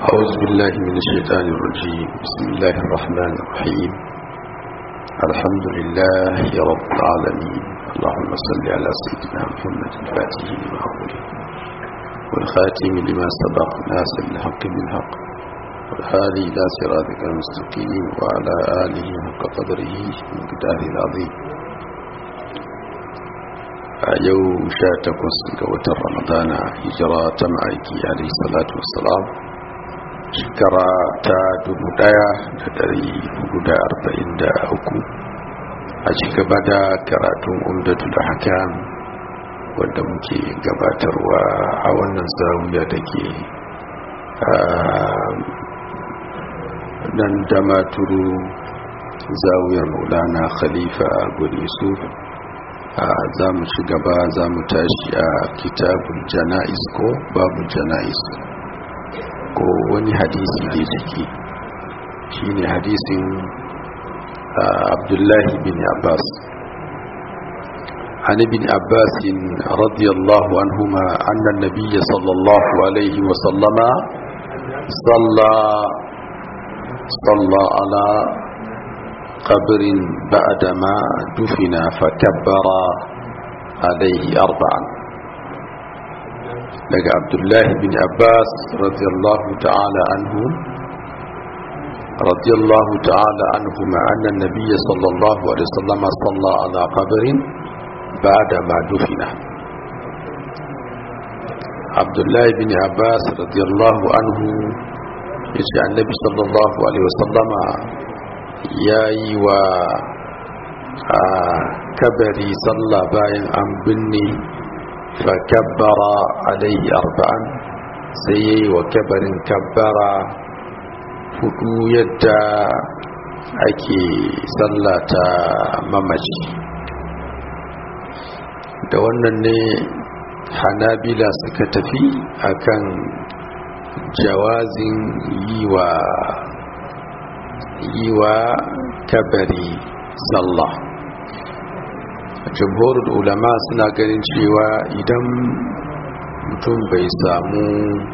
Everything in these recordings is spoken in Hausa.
أعوذ بالله من الشيطان الرجيم. بسم الله الرحمن الرحيم. الحمد لله رب العالمين. اللهم صل على سيدنا محمد الفاتح لما أغلق والخاتم لما سبق ناصر الحق بالحق والهادي إلى صراطك المستقيم وعلى آله حق قدره ومقداره العظيم. yau 18 ga watan ramadana hijira ta ma'aiki alaihi salatu wassalam shekara ta 1443 a cigaba da karatun umdatul ahkam wanda muke gabatarwa a wannan zawiya da ke nan da maturu zawiyar maulana khalifa gurisu. za mu ci gaba za mu tashi a kitabul jana'iz ko babu jana'iz ko wani hadisi da ciki shine hadisin abdullahi bin abbas عن ابن عباس رضي الله عنهما أن النبي صلى الله عليه وسلم صلى على قبر بعدما دفن فكبر عليه 4. لقى عبد الله بن عباس رضي الله تعالى عنهما أن النبي صلى الله عليه وسلم صلى على قبر بعدما دفن. عبد الله بن عباس رضي الله عنه يجعل النبي صلى الله عليه وسلم ya yi wa kabari sallah bayan an binne fa kabbara alaihi 4 sai ya yi wa kabarin kabbara 4 yadda ake sallata mamaci. Da wannan ne hanabila suka tafi akan jawazin yi wa kabari sallah. Jumhurul ulama suna ganin cewa idan mutum bai samu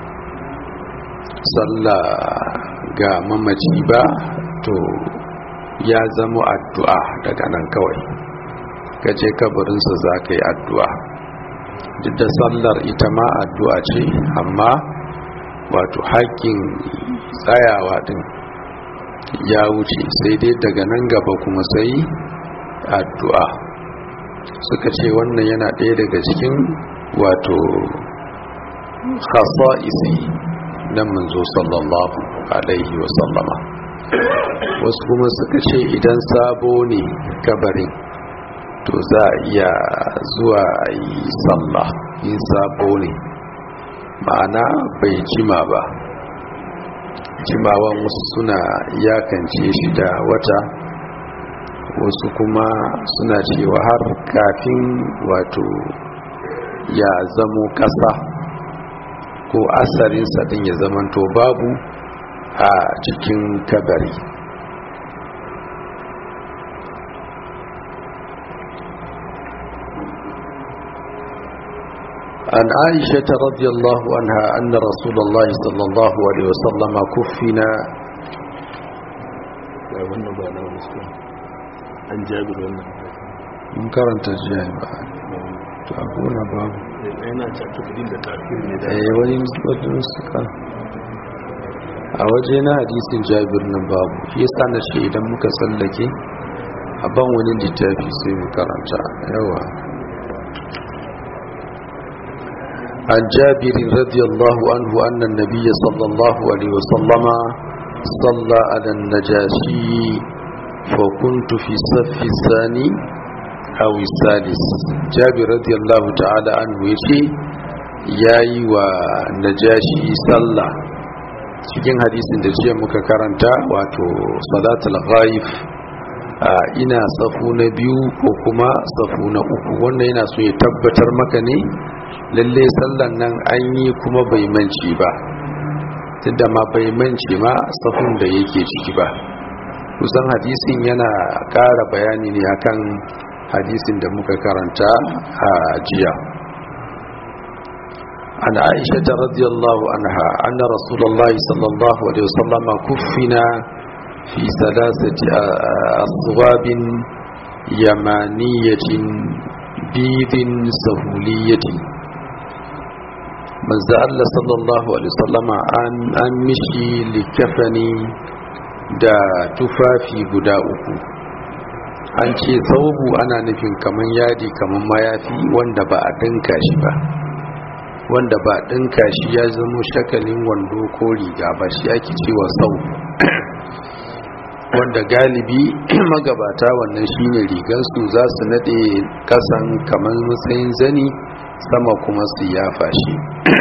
sallah ga mamaci ba to ya zama addu'a daga nan kawai kaje kabarinsa za ka yi addu'a. Duk da sallar ita ma addu'a ce, amma wato haƙƙin tsayawa din ya wuce, sai dai daga nan gaba kuma sai addu'a. Suka ce wannan yana ɗaya daga cikin wato khasa'isi na manzo sallallahu alaihi wasallama. Wasu kuma suka ce idan sabo ne kabarin to za a iya zuwa yi sallah in sabo ne, ma'ana bai jima ba. jimawan wasu suna iyakance shi da wata, wasu kuma suna cewa har kafin wato ya zamo ƙasa ko asarinsa din ya zamanto babu a cikin kabari. عن عائشة رضي الله عنها أن رسول الله صلى الله عليه وسلم كفنا. عن جابر منكرا تجاهل تقول باب أنا تعتقدين لتأثير وين نسكا أوجينا حديث جابر نباب يسا نشي إذا مكسلك أبان ولين جتافي سي مكرا يوا. عن جابر رضي الله عنه أن النبي صلى الله عليه وسلم صلى على النجاشي فكنت في الصف الثاني أو الثالث. جابر رضي الله تعالى عنه يشي ياي ونجاشي صلى cikin hadisin da jiya muka karanta wato salatul ghaib ina safu na biyu ko kuma safu na uku. wannan yana so ya tabbatar maka ne lalle sallan nan an yi kuma bai manci ba, tunda ma bai manci ma safun da yake ciki ba. kusan hadisin yana ƙara bayani ne akan hadisin da muka karanta a jiya. an Aisha radhiyallahu anha anna Rasulullah sallallahu alaihi wasallam kuffina fi salasati aswabin yamaniyatin bidin sahuliyatin. manzo Allah sallallahu alaihi wasallama an mishi likafani da tufafi guda uku. An ce saubu ana nufin kaman yadi kaman mayafi wanda ba a dinka shi ba, wanda ba a dinka shi ya zama shakalin wando ko riga ba, shi ake cewa saubu. Wanda galibi magabata wannan shine rigansu, za su nade kasan kaman matsayin zani, sama kuma su yafa shi.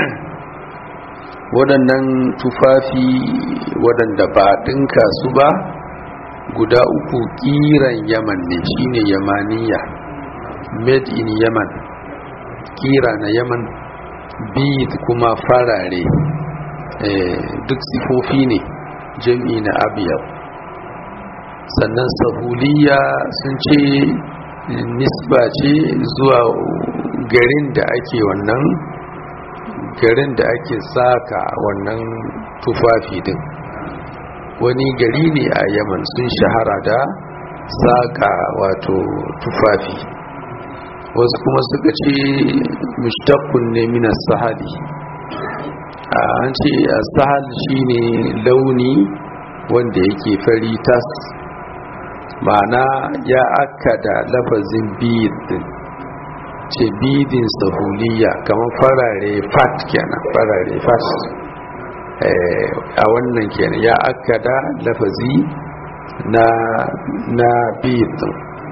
Waɗannan tufafi waɗanda ba ɗinka su ba guda uku ƙiran Yaman ne, shine yamaniya, made in Yaman, ƙira na Yaman. Bid kuma farare, duk sifofi ne, jam'i na abiyar. Sannan sahuliya sun ce nisba ce zuwa garin da ake wannan garin da ake saka wannan tufafi din. Wani gari ne a Yaman sun shahara da saka wato tufafi. Wasu kuma suka ce mushtaqun ne min as-sahali. An ce as-sahal shine launi wanda yake fari tas, ma'ana ya akkada lafazin bid din, ce bidin sahuliya kamar farare fat kenan, farare fat a wannan kenan ya akkada lafazi na bidin.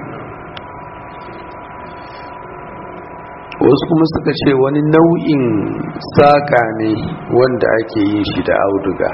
Wasu kuma suka ce wani nau'in saka ne wanda ake yin shi da auduga.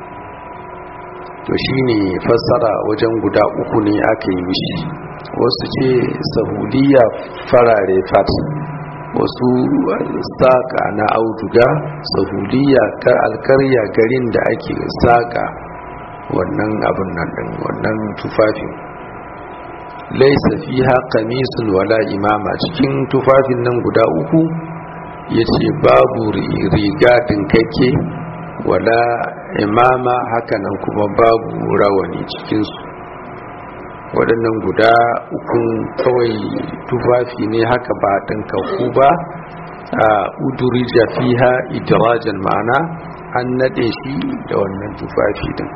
To shine fassara wajen guda uku ne aka yi mishi. Wasu ce sahuliya farare fat, wasu saka na auduga. Sahuliya alkarya garin da ake saka wannan abin nan din, wannan tufafin. Laisa fiha qamisun wala imama, cikin tufafin nan guda uku yace babu riga dinkakke wala imama, hakanan kuma babu rawani cikinsu. Waɗannan guda ukun kawai tufafi ne haka ba ɗinkakku ba. A udurija fiha idrajan, ma'ana an naɗe shi da wannan tufafi din.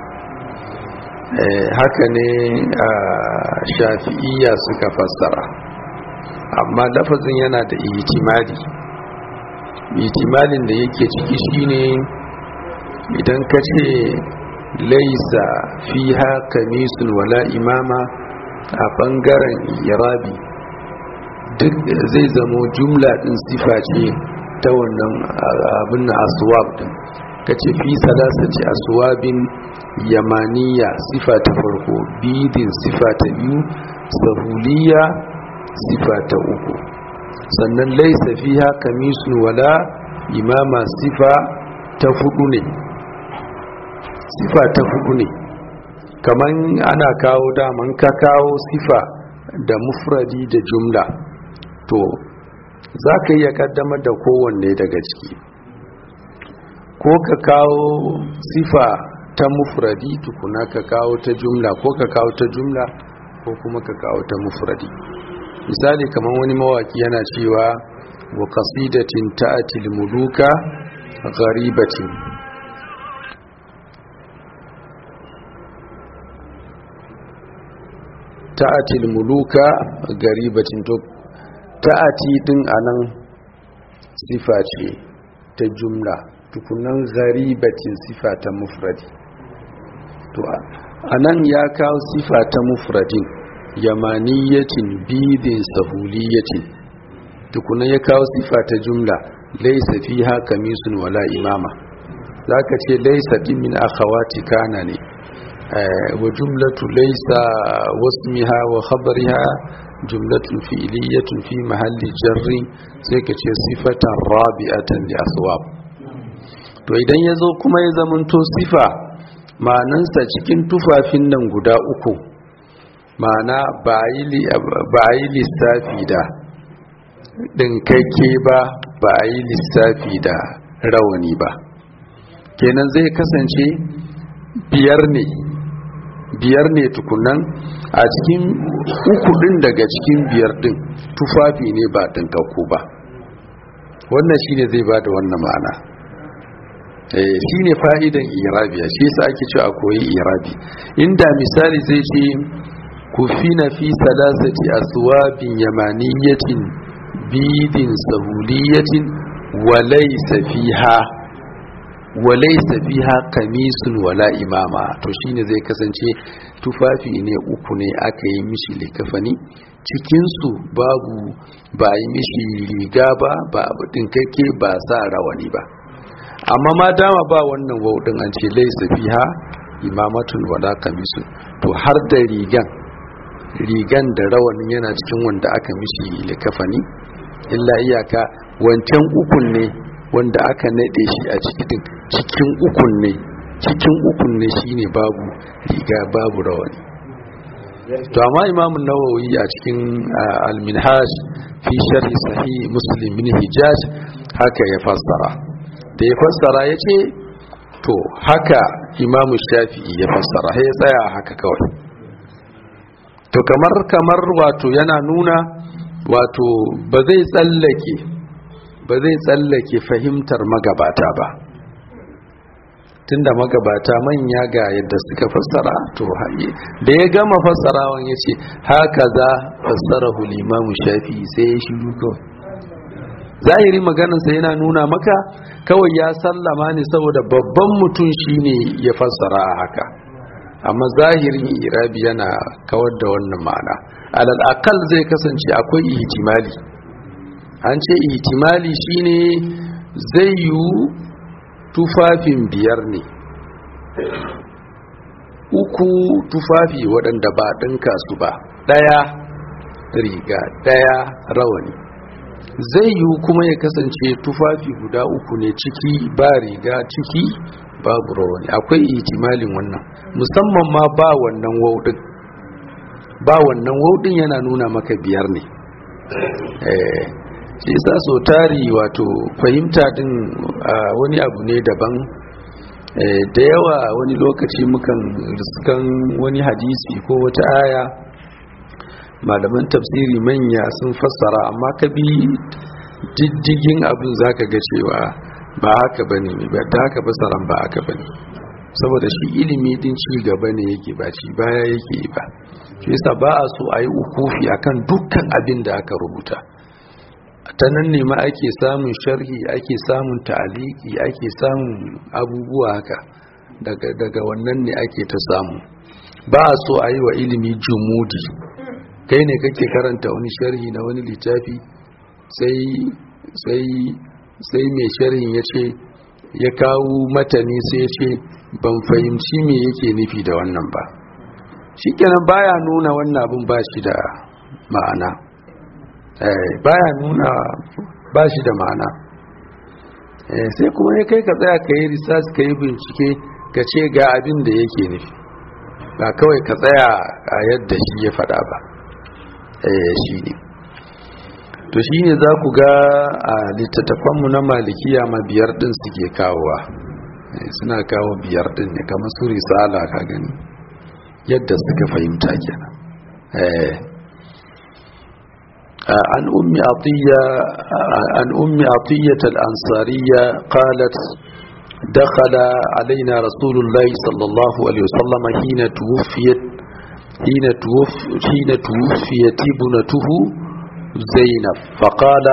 Haka ne a shafi'iyya suka fassara, amma lafazin yana da ihtimali. Ihtimalin da yake ciki shine idan ka ce laisa fiha kamisun wala imama a bangaren irabi, duk zai zamo jumla din sifa ce ta wannan abin na aswab din. ka ce fi salasati aswabin yamaniya sifa ta farko, bidin sifa ta biyu, sahuliya sifa ta uku, sannan laisa fiha kamisun wala imama sifa ta hudu ne. Sifa ta hudu ne, kaman ana kawo daman ka kawo sifa da mufradi da jumla, to za ka iya kaddamar da kowanne daga ciki, ko ka kawo sifa ta mufradi tukuna ka kawo ta jumla, ko ka kawo ta jumla ko kuma ka kawo ta mufradi. Misali kaman wani mawaki yana cewa wa qasidatin ta'atil muluka gharibatin, ta'atil muluka garibatin, to ta'ati din anan sifa ce ta jumla, tukunan garibatin sifa ta mufradi. To anan ya kawo sifa ta mufradin yamaniyatin bidin sahuliyatin, tukunan ya kawo sifa ta jumla laysa fiha kamisun wala imama. Zaka ce laysa din min akhawati kana ne, وجملة ليس واسمها وخبرها جملة فعلية في محل جر سيكتش صفة رابعة لأصواب. to idan ya zo kuma ya zamanto sifa ma'anansa cikin tufafin nan guda uku, ma'ana ba a yi lissafi da ɗinkakke ba, ba a yi lissafi da rawani ba. Kenan zai kasance biyar ne tukunan, a cikin uku din daga cikin biyar din tufafi ne ba dinkakku ba. Wannan shine zai bada wannan ma'ana. Shine fa'idan irabiya, shi yasa ake cewa koyi irabi. Inda misali zai ce kufina fi salasati aswabin yamaniyatin bidin sahuliyatin walaysa fiha kamisun wala imama, to shine zai kasance tufafi ne uku ne aka yi mishi likafani, cikin su babu ba yi mishi riga ba dinkakke ba sa rawani ba. Amma ma dama ba wannan waudin an ce laysa fiha imamatun wala kamisun, to har da rigan da rawanin yana cikin wanda aka mishi likafani, illa iyaka wancan ukun ne wanda aka nade shi a cikin ukun ne shine babu riga babu rawani. To amma Imam Nawawi a cikin al-Minhaj fi sharh sahih Muslim bin Hijaz haka ya fassara. Da ya fassara yace to haka Imam Shafi'i ya fassara, sai ya tsaya haka kawai. To kamar wato yana nuna wato ba zai tsallake fahimtar magabata ba, tunda magabata manya ga yadda suka fassara. To da ya gama fassarawan ya ce haka za fassarahu limamu Shafi'i, sai ya shiru kawai. Zahiri maganarsa yana nuna maka kawai ya sallama ne saboda babban mutum shine ya fassara a haka, amma zahirin irabi yana kawar da wannan ma'ana. Alal aqal zai kasance akwai ihtimali. An ce ihtimali shine zai yi tufafin biyar ne, uku tufafi waɗanda ba ɗinka su ba, ɗaya riga ɗaya rawani. Zai yi kuma ya kasance tufafi guda uku ne, ciki ba riga ciki babu rawani. Akwai ihtimalin wannan, musamman ma ba wannan waudin yana nuna maka biyar ne. Shi yasa so tari wato fahimta din wani abu ne daban. Da yawa wani lokaci mukan riskan wani hadisi ko wata aya, malaman tafsiri manya sun fassara, amma ka bi diddigin abin zaka ga cewa ba haka bane, ba da haka fassaran ba haka bane, saboda shi ilimi din ci gaba ne yake ba ci baya yake ba. Shi yasa ba a so a yi ukufi akan dukkan abin da aka rubuta. Ta nan ne ma ake samun sharhi, ake samun ta'aliki, ake samun abubuwa haka, daga wannan ne ake ta samu. Ba a so a yi wa ilimi jumudi. Kai ne kake karanta wani sharhi na wani littafi, sai mai sharhin ya ce, ya kawo matani sai ya ce ban fahimci me yake nufi da wannan ba. Shikenan baya nuna wannan abin ba shi da ma'ana. Baya nuna ba shi da ma'ana. Sai kuma ya kai ka tsaya ka yi research, ka yi bincike, ka ce ga abin da yake nufi, ba kawai ka tsaya a yadda shi ya faɗa ba. Shi ne to shi ne za ku ga a littattafanmu na malikiya ma biyar ɗin suke kawowa. Suna kawo biyar ɗin ne, kamar su risala ka gani yadda suka fahimta kenan. عن أم عطية الأنصارية قالت دخل علينا رسول الله صلى الله عليه وسلم حين توفيت ابنته زينب، فقال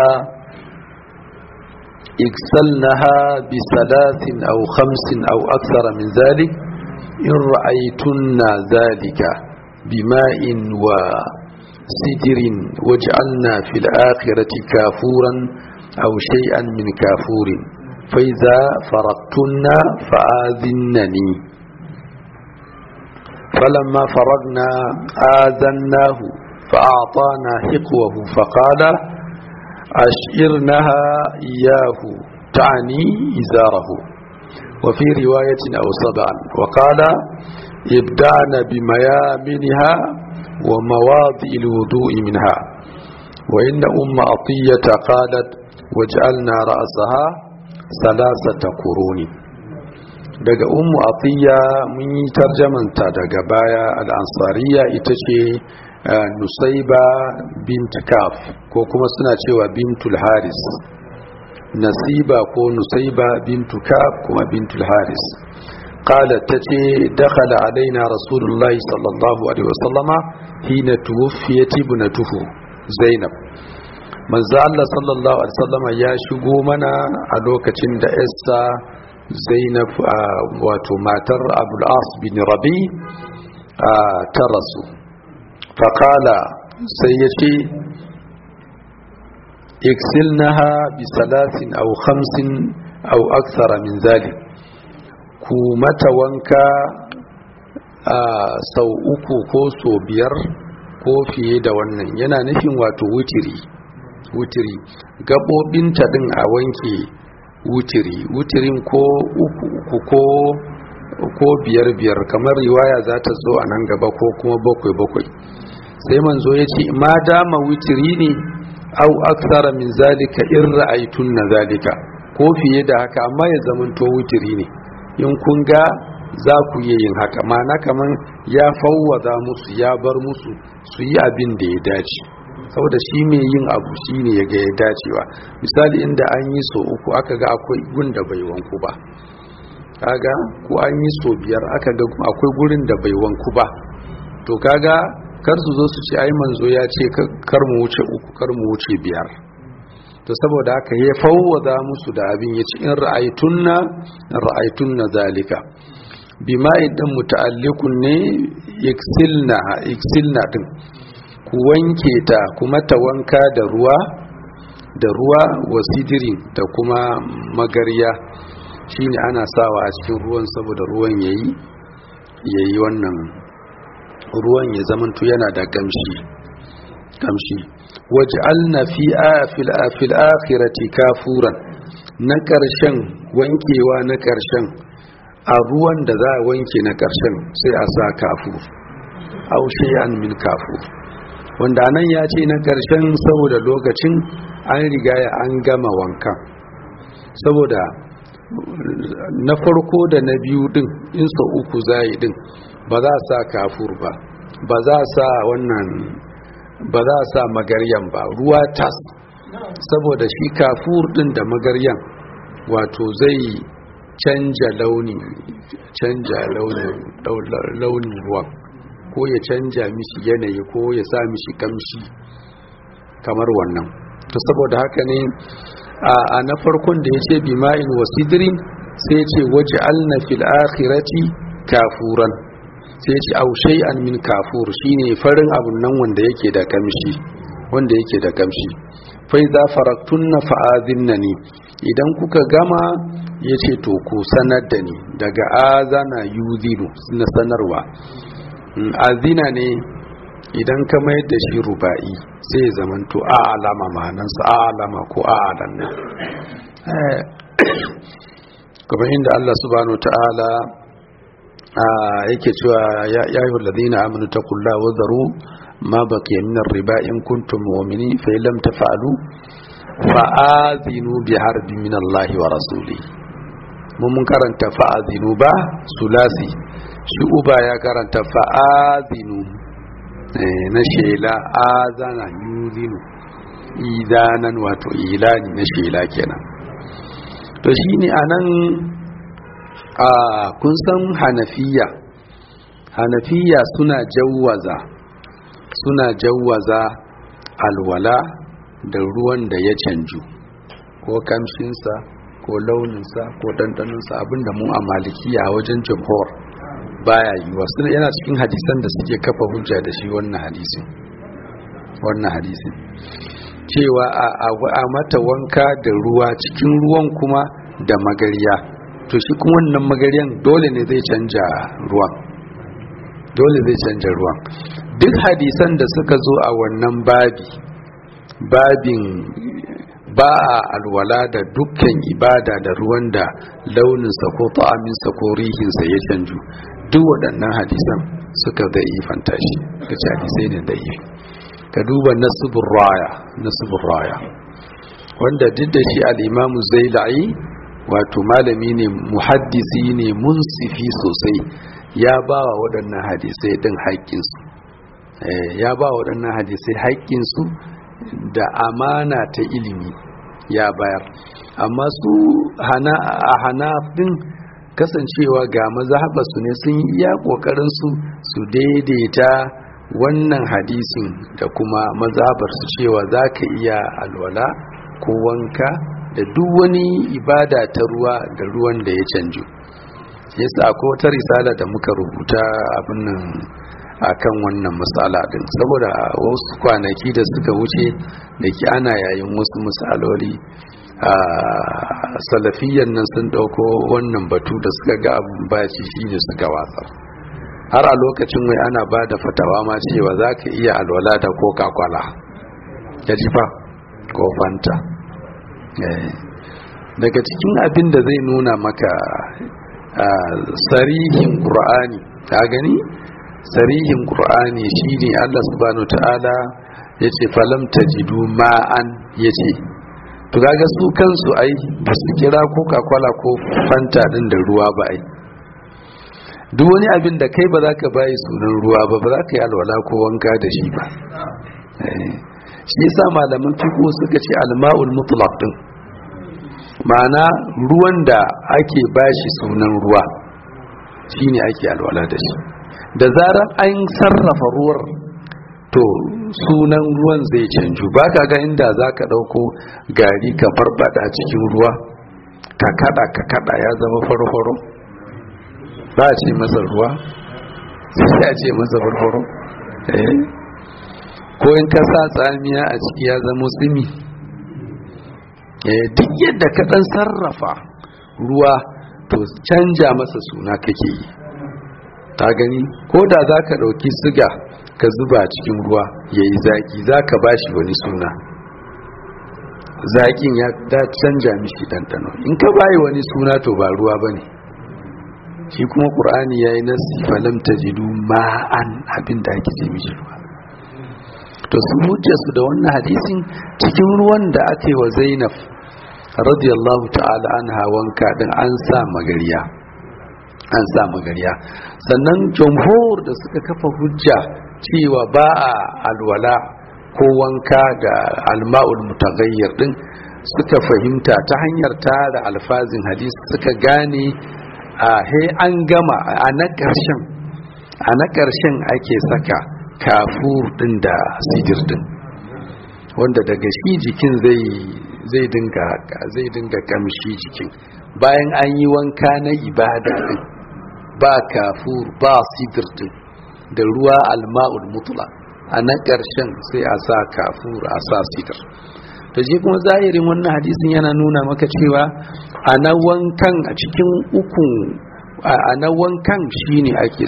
اغسلنها بثلاث أو 5 أو أكثر من ذلك إن رأيتن ذلك بماء وسدر، واجعلنا في الآخرة كافورا أو شيئا من كافور، فإذا فرغتن فآذنني. فلما فرغنا آذناه فأعطانا حقوه، فقال أشئرنها إياه، تعني إزاره، وفي رواية أو 7، وقال ابدأن بميامنها ومواضع الوضوء منها. وإن أم عطية قالت واجعلنا رأسها salasata quruni. Daga ummu atiya mun yi tarjamanta daga baya al-ansariya ita ce nusayba bint kaf ko kuma suna cewa bintul haris, nasiba ko nusayba bintu kaf kuma bintul haris. قالت تتي دخل علينا رسول الله صلى الله عليه وسلم حين توفيت ابنته زينب. من الله صلى الله عليه وسلم يا شغو منا a lokacin da Essa Zainab wato matar Abul As bin Rabi ta rasu. Faqala sai yace iksilnaha bi salatin aw khamsin aw akthara min zalik, ku mata wanka sau uku ko sau biyar ko fiye da wannan. Yana nufin wato wutiri gaɓoɓinta ɗin a wanke wutirin ko uku ko biyar kamar riwaya za ta zo a nan gaba, ko kuma bakwai. Sai manzo ya ce ma dama wutiri ne au aksara min zalika in ra'aitun na zalika, ko fiye da haka amma ya zamanto wutiri ne. In kun ga za ku iya yin haka, mana kaman ya fawwada musu, ya bar musu su yi abin da ya dace, saboda shi mai yin abu shi ne ya ga ya dacewa. Misali inda an yi so uku aka ga akwai gun da bai wanku ba, kaga ko an yi so biyar aka ga akwai gurin da bai wanku ba, to kaga kar su zo su ce ai manzo ya ce kar mu wuce uku kar mu wuce biyar. To saboda haka ya fawwada musu da abin ya ce in ra'aitunna zalika. Bima idan muta'alliqun ne iksilna din, ku wanke ta kuma ta wanka da ruwa wasidirin da kuma magarya, shine ana sawa a cikin ruwan saboda ruwan yayi wannan ruwan ya zamanto yana da kamshi. waj'alna fil akhirati kafuran, na karshen wankewa na karshen a ruwan da za a wanke na karshen sai a sa kafur aw shay'an min kafur, wanda nan ya ce na karshen saboda lokacin an riga ya an gama wankan, saboda na farko da na biyu din in sa uku zai din ba za a sa kafur ba za a sa wannan, ba za a sa magaryan ba, ruwa tas, saboda shi kafur din da magaryan wato zai canja launin ruwan, ko ya canja mishi yanayi ko ya sa mishi kamshi kamar wannan. To saboda haka ne a na farkon da ya ce bima'in wasidrin sai ce waj'alna fil akhirati kafuran, sai ce au shay'an min kafur, shine farin abun nan wanda yake da kamshi. Fa idza faraktunna fa'adhinnani, idan kuka gama yace to ku sanar da ni, daga azana yuzinu na sanarwa. Azina ne idan ka mai da shi ruba'i sai ya zamanto a'lama, ma'anansa a'lama ko a'lanna. Kuma inda Allah subhanahu wa ta'ala yake cewa ya ayyuhal ladina amanu taqullaha wa dharu ma baqiya min ar-riba in kuntum mu'minin fa lam taf'alu fa'adhinu bi harbin min Allah wa rasulihi. mun karanta fa'adhinu ba sulasi, shi uba ya karanta fa'adhinu na shela, azana yuzinu idanan wato ilani na shela kenan. To shine anan kun san hanafiya suna jawwaza alwala da ruwan da ya canju, ko kamshinsa ko launinsa ko ɗanɗaninsa, abinda mu a malikiya a wajen jamhur baya yiwa. Yana cikin hadisan da suke kafa hujja da shi wannan hadisin cewa a mata wanka da ruwa, cikin ruwan kuma da magariya. To shi kuma wannan magariyan dole ne zai canja ruwan, duk hadisan da suka zo a wannan babin ba a alwala da dukkan ibada da ruwan da launinsa ko ta'aminsa ko rihinsa ya canju, duk waɗannan hadisan suka da'ifanta shi, ka ce hadisai ne da'ifi. ka duba nasibur raya wanda duk da shi al-imamu zailai wato malami ne muhaddisi ne munsifi sosai, ya ba wa waɗannan hadisai ɗin haƙƙinsu, ya ba wa waɗannan hadisai haƙƙinsu da amana ta ilimi ya bayar. Amma su a hanafin kasancewa ga mazhabarsu ne sun yi iya ƙoƙarinsu su daidaita wannan hadisin da kuma mazhabarsu cewa za ka iya alwala ko wanka da duk wani ibada ta ruwa da ruwan da ya canju. Yasa akwai wata risala da muka rubuta abin nan akan wannan matsala din, saboda wasu kwanaki da suka wuce da ke ana yayin wasu misaloli a salafiyyan nan sun dauko wannan batu da suka ga abin baci shine suka watsa. Har a lokacin wai ana ba da fatawa ma cewa za ka iya alwala da coca-cola ya ji fa ko fanta. Daga cikin abin da zai nuna maka sarihin Qur'ani, ka gani sarihin Qur'ani shine Allah subhanahu ta'ala yace falam tajidu ma'an, yace to kaga su kansu ai ba su kira coca-cola ko fanta din da ruwa ba ai. Duk wani abin da kai ba za ka bayi sunan ruwa ba za ka yi alwala ko wanka da shi ba. Shi yasa malaman fiqh suka ce al-ma'ul mutlaq din, ma'ana ruwan da ake bashi sunan ruwa shine ake alwala da shi. Da zarar an sarrafa ruwar to sunan ruwan zai canju. Baka ga inda zaka dauko gari ka farbada cikin ruwa ka kada ya zama farfaro, ba a ce masa ruwa sai a ce masa farfaro. Ko in ka sa tsamiya a ciki ya zama tsimi. Duk yadda ka dan sarrafa ruwa to canja masa suna kake yi. Ta gani ko da za ka ɗauki siga ka zuba cikin ruwa ya yi zaƙi, za ka ba shi wani suna, zaƙin ya da canja mishi ɗanɗano. In ka bayi wani suna to ba ruwa ba ne. Shi kuma ƙur'ani ya yi nasi falam tajidu ma'an, abin da ake ce mishi ruwa. To su hujjarsu da wannan hadisin cikin ruwan da aka yi wa Zainab radiyallahu ta'ala anha wanka din an sa magariya. Sannan jumhur da suka kafa hujja cewa ba a alwala ko wanka da alma'ul mutaghayyir din suka fahimta ta hanyar tara alfazin hadisi, suka gane an gama a na ƙarshen ake saka kafur din da sidir din, wanda daga shi jikin zai dinga kamshi jikin bayan an yi wanka na ibada din, ba kafur ba sidir din da ruwa alma'ul mutla. A na ƙarshen sai a sa kafur a sa sidir. to shi kuma zahirin wannan hadisin yana nuna maka cewa a na wankan a cikin ukun a na wankan shine ake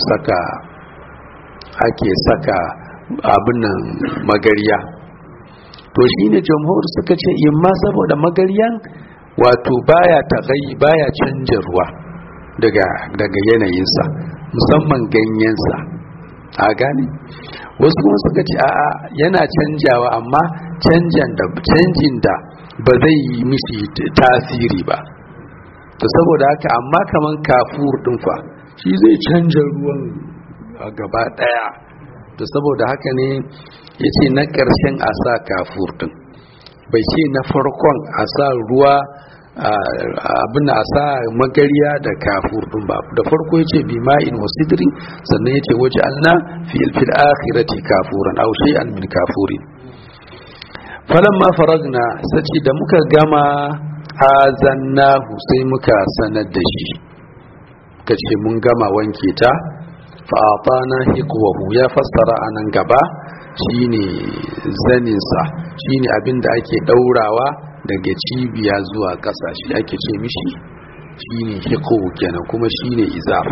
saka abin nan magariya. To shine jamhur suka ce imma saboda magariyan wato baya canja ruwa daga yanayinsa, musamman ganyensa, a gane. Wasu kuma suka ce a'a yana canjawa, amma canjin da ba zai yi mishi tasiri ba. To saboda haka amma kaman kafur din fa shi zai canja ruwan a gaba daya. To saboda haka ne yace na ƙarshen a sa kafur din, bai ce na farkon a sa ruwa abin a sa magariya da kafur din ba. Da farko yace bi ma'in wa sidri, sannan yace waj'alna fil akhirati kafuran aw shay'an min kafurin. Falamma faragna, sace da muka gama azannahu sai muka sanar da shi, kace mun gama wanke ta. fa'atana hiqwahu, ya fassara anan gaba shine zaninsa, shine abinda ake daurawa daga cibiya zuwa ƙasa, shi ake ce mishi shine hiqwu kenan, kuma shine izar.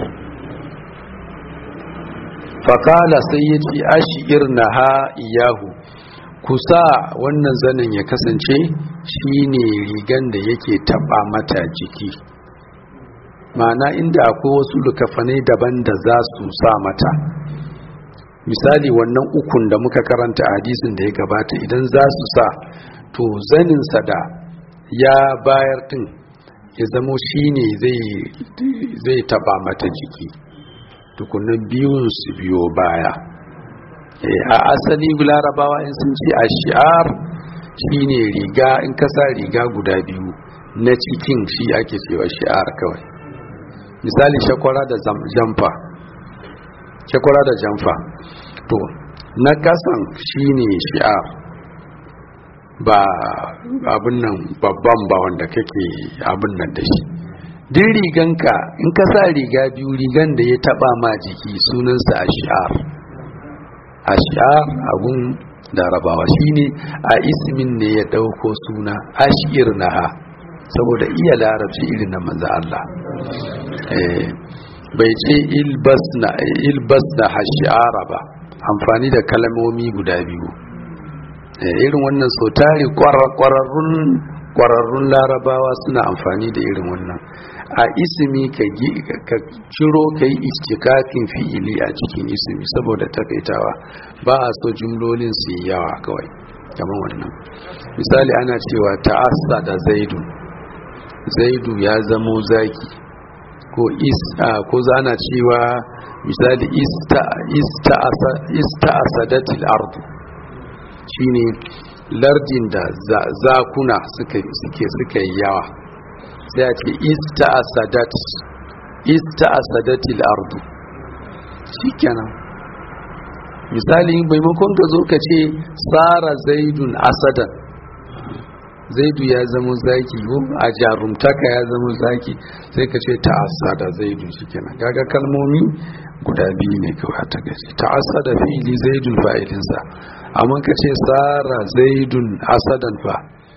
faqala sai yace ashirnaha iyahu, kusa wannan zanin ya kasance shine rigan da yake taba mata jiki, ma'ana inda akwai wasu lukafanai daban da za su sa mata. Misali wannan ukun da muka karanta a hadisin da ya gabata, idan za su sa to zaninsa da ya bayar din ya zamo shine zai taba mata jiki tukunan biyun su biyo baya. A asali larabawa in sun ce a shi'ar shine riga, in kasa riga guda biyu na cikin shi ake cewa shi'ar kawai. Misali shakwara da jamfa to na kasan shine shi'ar, ba abin nan babban ba wanda kake abin nan da shi. Din riganka in ka sa riga biyu, rigan da ya taba ma jiki sunansa ash'ar. Ash'ar abun larabawa shine a ismin ne ya dauko suna ash'ir naha, saboda iya larabci irin na manzo Allah. Bai ce ilbasna hash'ara ba, amfani da kalmomi guda biyu. Irin wannan so tare kwararrun larabawa suna amfani da irin wannan. A ismi ka ciro ka yi istikakin fi'ili a cikin ismi saboda takaitawa, ba a so jumlolin su yi yawa kawai kamar wannan. Misali ana cewa ta'assa da zaidu ya zamo zaki, ko ana cewa misali ista'asadatil ardu, shine lardin da zakuna suka yi yawa, sai a ce ista'asadatil ardu, shikenan. misali maimakon ka zo ka ce tsara zaidun asadan, zaidu ya zama zaki, ko a jarumtaka ya zama zaki, sai ka ce ta'asada zaidu, shikenan. Kaga kalmomi guda biyu ne kawai ta gaji. ta'asada fi'ili zaidun fa'ilinsa, amma ka ce tsara zaidun asadan fa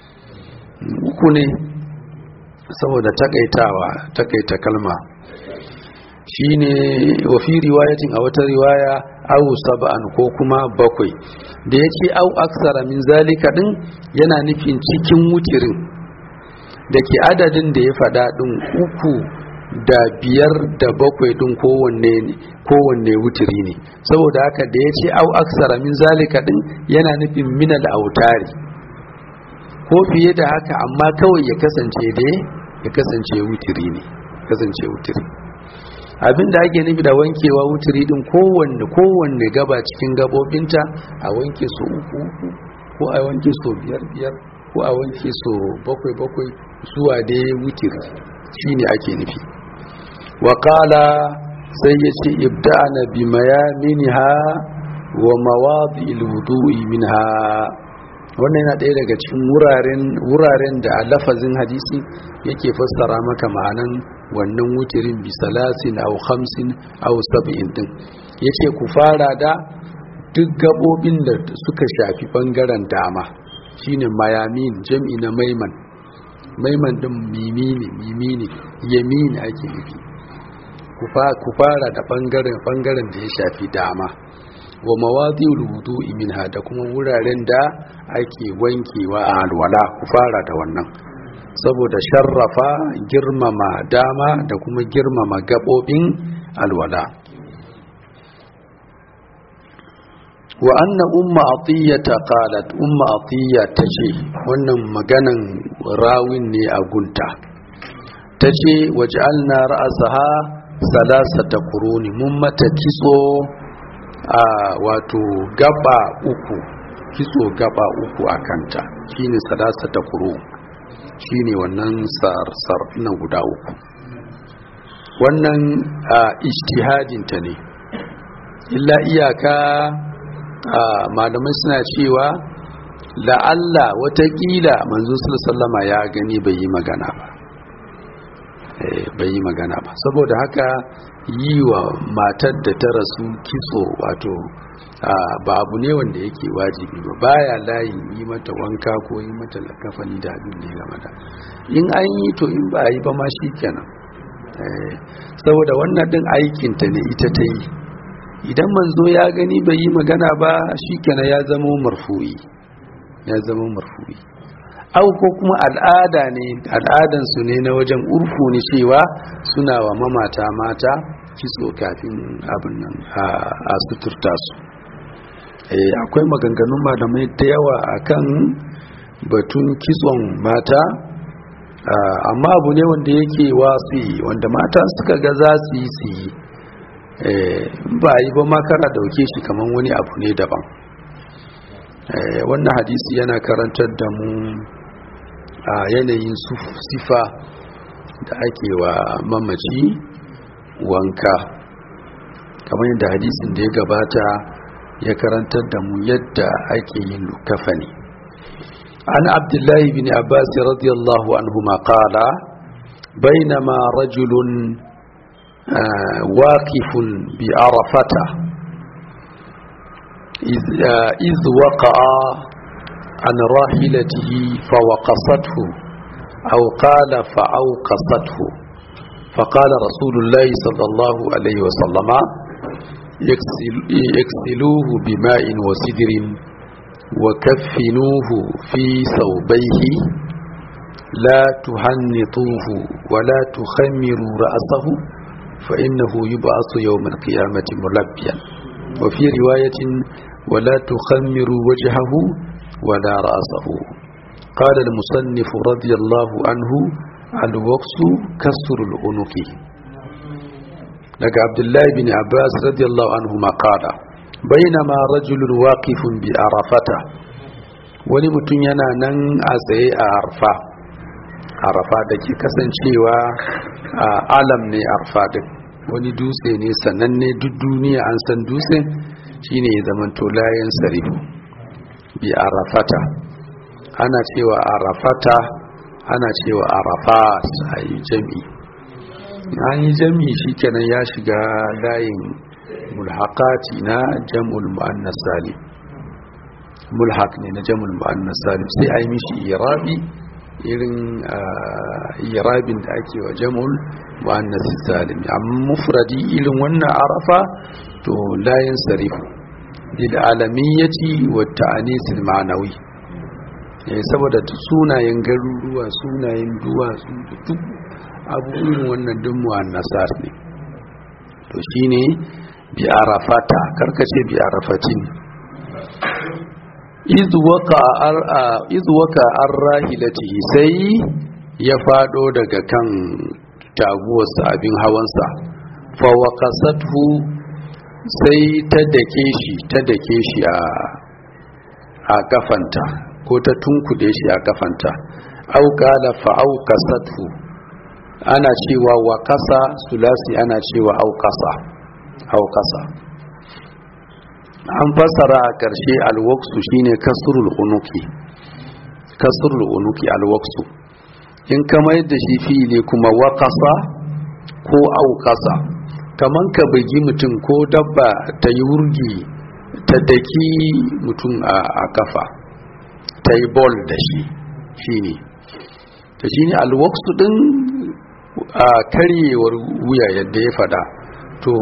uku ne, saboda takaita kalma. shine wa fi riwayatin, a wata riwaya au sab'an, ko kuma bakwai. da yace au aksara min zalika din yana nufin cikin wutirin da ke adadin da ya fada din 3 da 5 da 7 din kowanne wutiri ne. saboda haka da yace au aksara min zalika din yana nufin min al-autari, ko fiye da haka, amma kawai ya kasance wutiri ne, kasance wutiri. abinda ake nufi da wankewa wutiri din kowanne gaba cikin gabobinta a wanke so 3 ko a wanke so 5 ko a wanke so 7 zuwa dai wutiri, shine ake nufi. wa qala, sai yace ibda'na bi mayaminha wa mawadi'il wudu'i minha. wannan yana ɗaya daga cikin wuraren da a lafazin hadisi yake fassara maka ma'anan wannan wutirin bi 30 aw 50 aw 70 din. yace ku fara da duk gabobin da suka shafi bangaren dama, shine mayamin, jam'i na maiman din mimi ne yamin ake nufi. ku fara da bangaren da ya shafi dama. wa mawadi'ul wudu'i minha, da kuma wuraren da ake wankewa a alwala, ku fara da wannan, saboda sharrafa, girmama dama da kuma girmama gabobin alwala. wa anna umma atiyata qalat, umma atiya tace, wannan maganan rawin ne a gunta, tace waj'alna ra'saha salasata quruni, mun mata kitso a wato gaba uku, kitso gaba uku a kanta, shine salasata quru, shine wannan sar nan guda uku. wannan ijtihadin ta ne, illa iyaka malamai suna cewa la'alla watakila manzo sallama ya gani bai yi magana ba, saboda haka yi wa matar da ta rasu kitso wato ba abu ne wanda yake wajibi ba, baya layin yi mata wanka ko yi mata lakafani da abin ne game da, in an yi to in ba a yi ba ma shi kenan. saboda wannan din aikinta ne, ita ta yi. idan manzo ya gani bai yi magana ba, shi kenan ya zama marfu'i. au ko kuma al'adan su ne na wajen urfu ne cewa suna wa mamata mata kitso kafin abin nan a suturta su. akwai maganganun malamai da yawa akan batun kitson mata amma abu ne wanda yake wasi wanda mata suka ga za su yi su yi ba yi ba makara dauke shi kamar wani abu ne daban. Wannan hadisi yana karantar da mu a yanayin sifa da ake wa mamaci wanka, kamar yadda hadisin da ya gabata ya karantar da mu yadda ake yin kafani. an abdullahi bin abbas radiyallahu anhuma qala bainama rajulun waqifun bi arafata iz waqa'a an rahilatihi fawaqasathu aw qala fa'awqasathu فقال رسول الله صلى الله عليه وسلم يغسلوه بماء وسدر وكفنوه في ثوبيه لا تهنطوه ولا تخمروا رأسه فإنه يبعث يوم القيامة ملبيا وفي رواية ولا تخمروا وجهه ولا رأسه. قال المصنف رضي الله عنه الوقت كسر العنق. لك عبد الله بن عباس رضي الله عنهما قال بينما رجل واقف بعرفة ولمتن yana nan a tsaye a arfa da ke kasancewa alam ne arfa din wani dutse ne sananne duk duniya an san dutse shine ya zamanto layin sarifu bi arafata ana cewa arafata ana cewa arafat a yi jami an yi jami shi kenan ya shiga layin mulhaqati na jam'ul mu'annas salim mulhaq ne na jam'ul mu'annas salim sai a yi mishi irabi irin irabin da ake wa jam'ul mu'annas salim amma mufradi irin wannan arafa to layin sarifu lil alamiyyati wa ta'anis al ma'nawi saboda sunayen garuruwa sunayen duwatsu duk abubuwan wannan duk mu'annasat ne to shine bi arafata karkace bi arafatin iz waka arrahilatihi sai ya fado daga kan taguwarsa abin hawansa fa waqasathu sai ta dake shi a kafanta ko ta tunkude shi a kafanta au qala fa auqasathu ana cewa waqasa sulasi ana cewa auqasa an fassara a ƙarshe alwaqsu shine kasrul unuki alwaqsu in kama yadda shi fi'ili kuma waqasa ko auqasa kaman ka bugi mutum ko dabba ta yi wurgi ta daki mutum a kafa ta yi bol da shi shine ta shine alwaqsu din a karyewar wuya yadda ya fada to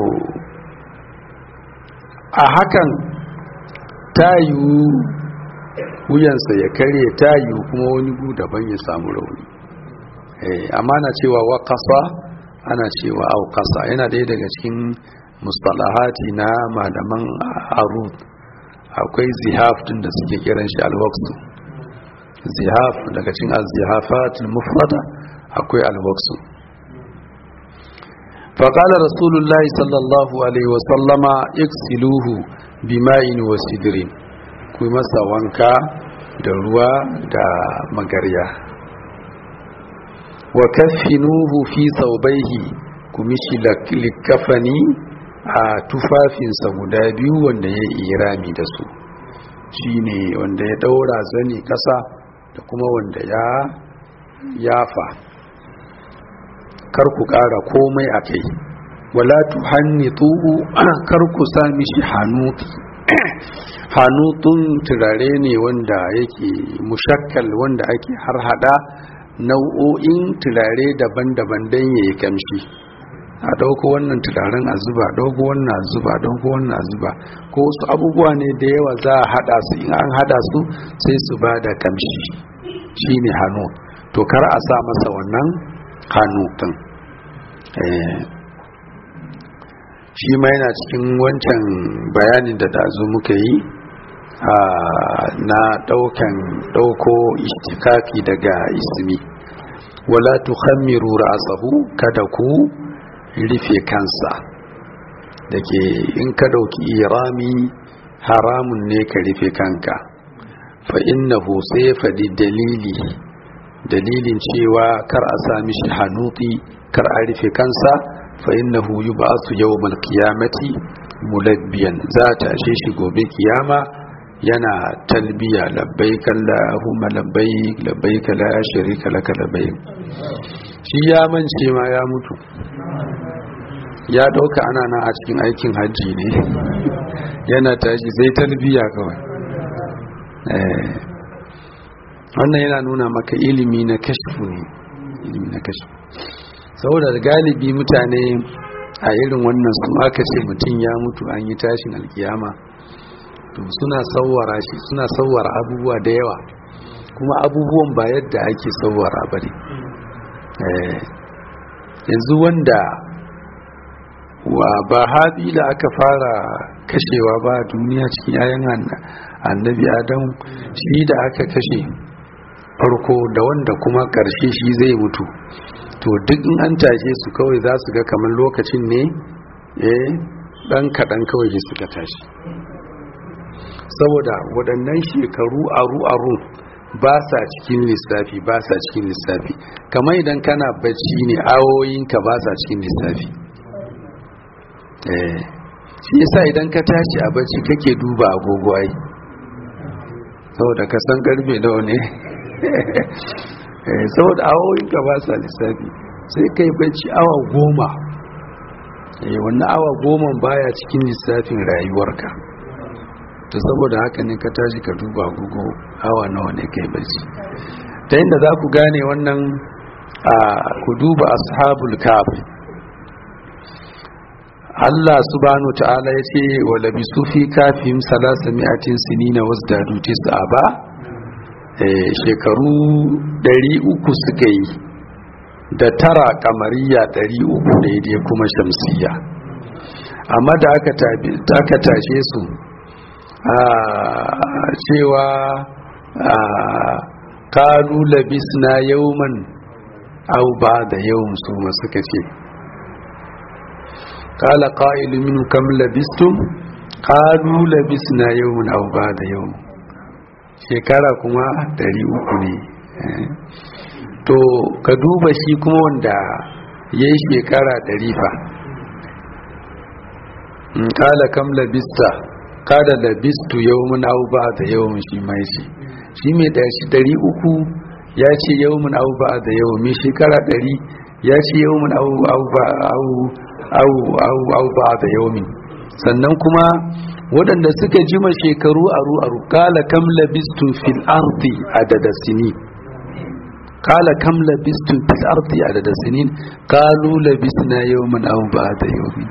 a hakan ta yiwu wuyansa ya karye ta yiwu kuma wani gu daban ya samu rauni amma na cewa waƙasa ana cewa auƙasa yana ɗaya daga cikin mustalahati na malaman arud akwai zihaf din da suke kiran shi alwaqsu zihaf daga cikin az-zihafatul mufrada akwai alwaqsu فقال رسول الله صلى الله عليه وسلم اغسلوه بماء وسدر كما سوانكا da ruwa da magarya wa kaffinuhu fi thawbayhi kumishi likafani a tufafinsa guda biyu wanda ya irami da su shine wanda ya daura zani kasa da kuma wanda ya yafa kar ku ƙara komai a kai wala tuhannituhu kar ku sami shi hanutun turare ne wanda yake mushakkal wanda ake harhada nau'o'in turare daban-daban don yayi kamshi a dauko wannan turaren a zuba dauko wannan a zuba dauko wannan a zuba ko wasu abubuwa ne da yawa za a hada su in an hada su sai su ba da kamshi shine hannu to kar a sa masa wannan hanutun shi ma yana cikin wancan bayanin da dazu muka yi na dauko ishtikaki daga ismi wala tukhammiru ra'sahu, kada ku rufe kansa. Dake in ka dauki irami haramun ne ka rufe kanka, fa innahu sai fadi dalilin cewa kar a sami shi hanuti, kar a rufe kansa, fa innahu yub'athu yawmal qiyamati mulabbiyan, za ta tashe shi gobe kiyama yana talbiya labbaik Allahumma labbaik labbaik la sharika laka labbaik. Shi ya mance ma ya mutu, ya dauka ana nan a cikin aikin hajji ne yana tashi sai talbiya kawai. Wannan yana nuna maka ilimi na kashfu ne, ilimi na kashfu. Saboda galibi mutane a irin wannan su aka ce mutum ya mutu an yi tashin alkiyama, to suna sawwara abubuwa da yawa, kuma abubuwan ba yadda ake sawwara ba ne. Yanzu wanda ba habila aka fara kashewa ba duniya cikin yayan annabi Adam, shi da aka kashe farko da wanda kuma karshe shi zai mutu, to duk in an tashe su kawai za su ga kamar lokacin ne dan kaɗan kawai suka tashi, saboda waɗannan shekaru aru ba sa cikin lissafi, kamar idan kana bacci ne awoyinka ba sa cikin lissafi. Shi yasa idan ka tashi a bacci kake duba agogo ai, saboda ka san karfe nawa ne saboda awoyinka ba sa lissafi, sai kai bacci awa 10, wannan awa 10 baya cikin lissafin rayuwarka, to saboda haka ne ka tashi ka duba agogo awa nawa ne kai bacci. Ta inda za ku gane wannan, ku duba ashabul kahf. Allah subhanahu ta'ala ya ce wa labisu fi kafihim 300 sinina wasdadu tis'a ba, shekaru 300 suka yi da tara kamariya 300 daidai kuma shamsiya. Amma da aka tashe su cewa kalu labisna yawman aw ba'da yawm, su ma suka ce قال قائل منهم كم لبستم قالوا لبسنا يوما أو بعد يوم. shekara kuma 300 ne. To ka duba shi kuma wanda ya yi shekara 100 fa, kala kam labista kada labistu yawman aw ba'da yawm, shi mai shi mai da shi 300 ya ce yawman aw ba'da yawm, shekara 100 ya ce yawman aw ba'da yawmin. Sannan kuma waɗanda suka jima shekaru aru kala kam labistum fil ardi adada sinin, kala kam labistum fil ardi adada sinin qalu labisna yawman aw ba'da yawmin.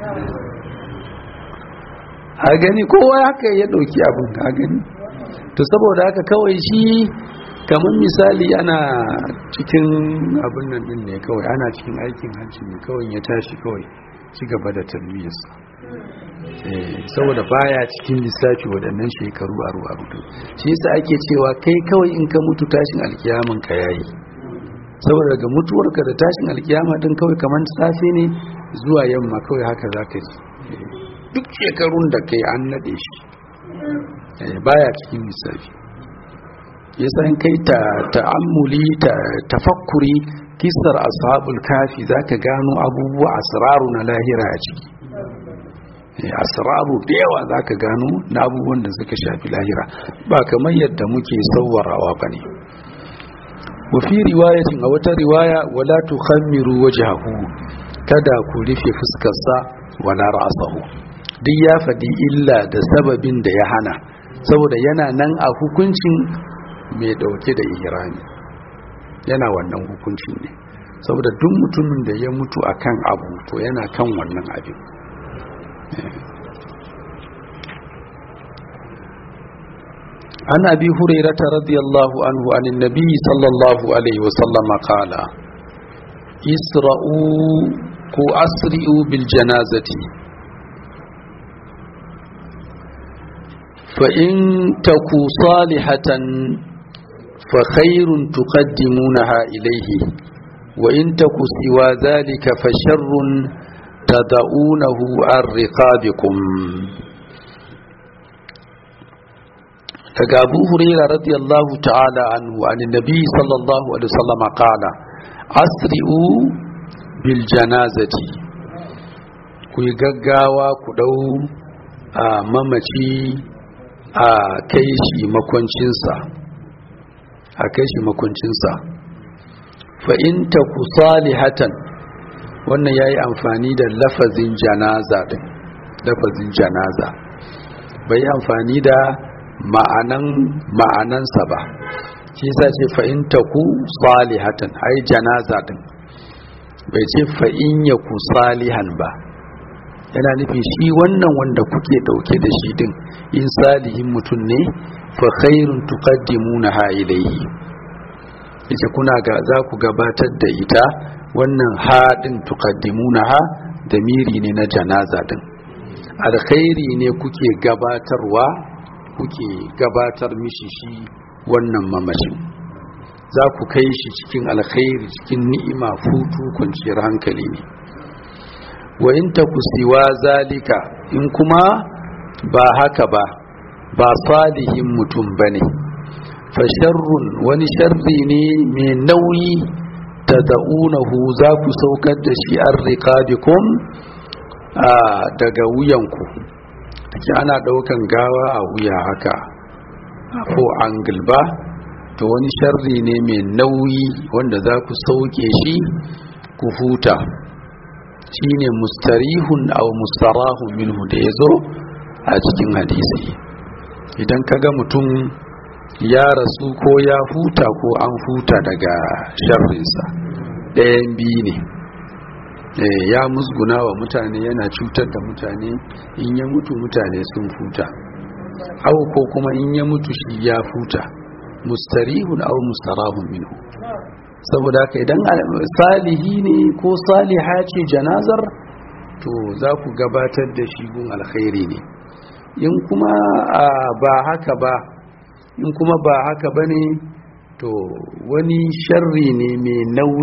a gani kowa haka ya dauki abin, a gani. To saboda haka kawai shi kamar misali ana cikin abin nan din ne, kawai ana cikin aikin hajji ne, kawai ya tashi kawai ci gaba da tarbiyyarsa, saboda baya cikin lissafi waɗannan shekaru aru shi yasa ake cewa kai kawai in ka mutu tashin alkiyaman ka yayi, saboda daga mutuwarka da tashin alkiyama din kawai kamar safe ne zuwa yamma, kawai haka zaka ji duk shekarun da kai an nade shi, baya cikin lissafi. yasa in kai ta'ammuli tafakkuri kisar ashabul kafi zaka gano abubuwa asraru na lahira a ciki, asraru da yawa zaka gano na abubuwan da suka shafi lahira, ba kamar yadda muke sawwarawa bane. wa fi riwayatin, a wata riwaya, wala tukhammiru wajhahu, kada ku rufe fuskarsa wala ra'sahu. duk ya faɗi illa da sababin da ya hana, saboda yana nan a hukuncin mai dauke da ihrami, yana wannan hukuncin ne, saboda duk mutumin da ya mutu akan abu to yana kan wannan abin. an abi hurairata radiyallahu anhu anin nabi sallallahu alaihi wasallam qala isra'u ku asri'u bil janazati fa in taku salihatan fa khairun tuqaddimunaha ilayhi wa in taku siwa zalika fa sharrun tad'unahu an riqabikum. daga Abu Hurairah radiyallahu ta'ala anhu an nabi sallallahu alaihi wasallam qala asri'u bil janazati, ku yi gaggawa ku dau mamaci a kai shi makwancinsa fa in taku salihatan, wannan yayi amfani da lafazin janaza bai amfani da ma'anansa ba, shi yasa ce fa in taku salihatan ai janaza din, bai ce fa in yaku salihan ba. yana nufin shi wannan wanda kuke dauke da shi din in salihin mutum ne fa khairun tuqaddimunaha ilayhi, yace kuna za ku gabatar da ita wannan haɗin tuqaddimunaha damiri ne na janaza din, alkhairi ne kuke gabatar mishi shi wannan mamashin, za ku kai shi cikin alkhairi cikin ni'ima futu kwanciyar hankali ne. wa in taku siwa zalika, in kuma ba haka ba salihin mutum bane, fa sharrun, wani sharri ne mai nauyi tad'unahu, za ku saukar da shi an riqabikum daga wuyanku. take ana daukan gawa a wuya haka ko angle ba, to wani sharri ne mai nauyi wanda za ku sauke shi ku huta, shine mustarihun aw mustarahun minhu da yazo a cikin hadisi. idan kaga mutum ya rasu ko ya huta ko an huta daga sharrinsa, ɗayan biyu ne, ya musguna wa mutane, yana cutar da mutane, in ya mutu mutane sun huta, au ko kuma in ya mutu shi ya huta, mustarihun aw mustarahun minhu. saboda haka idan salihi ne ko saliha ce janazar, to za ku gabatar da shi gun alkhairi ne. in kuma ba haka ba ne, to wani sharri ne mai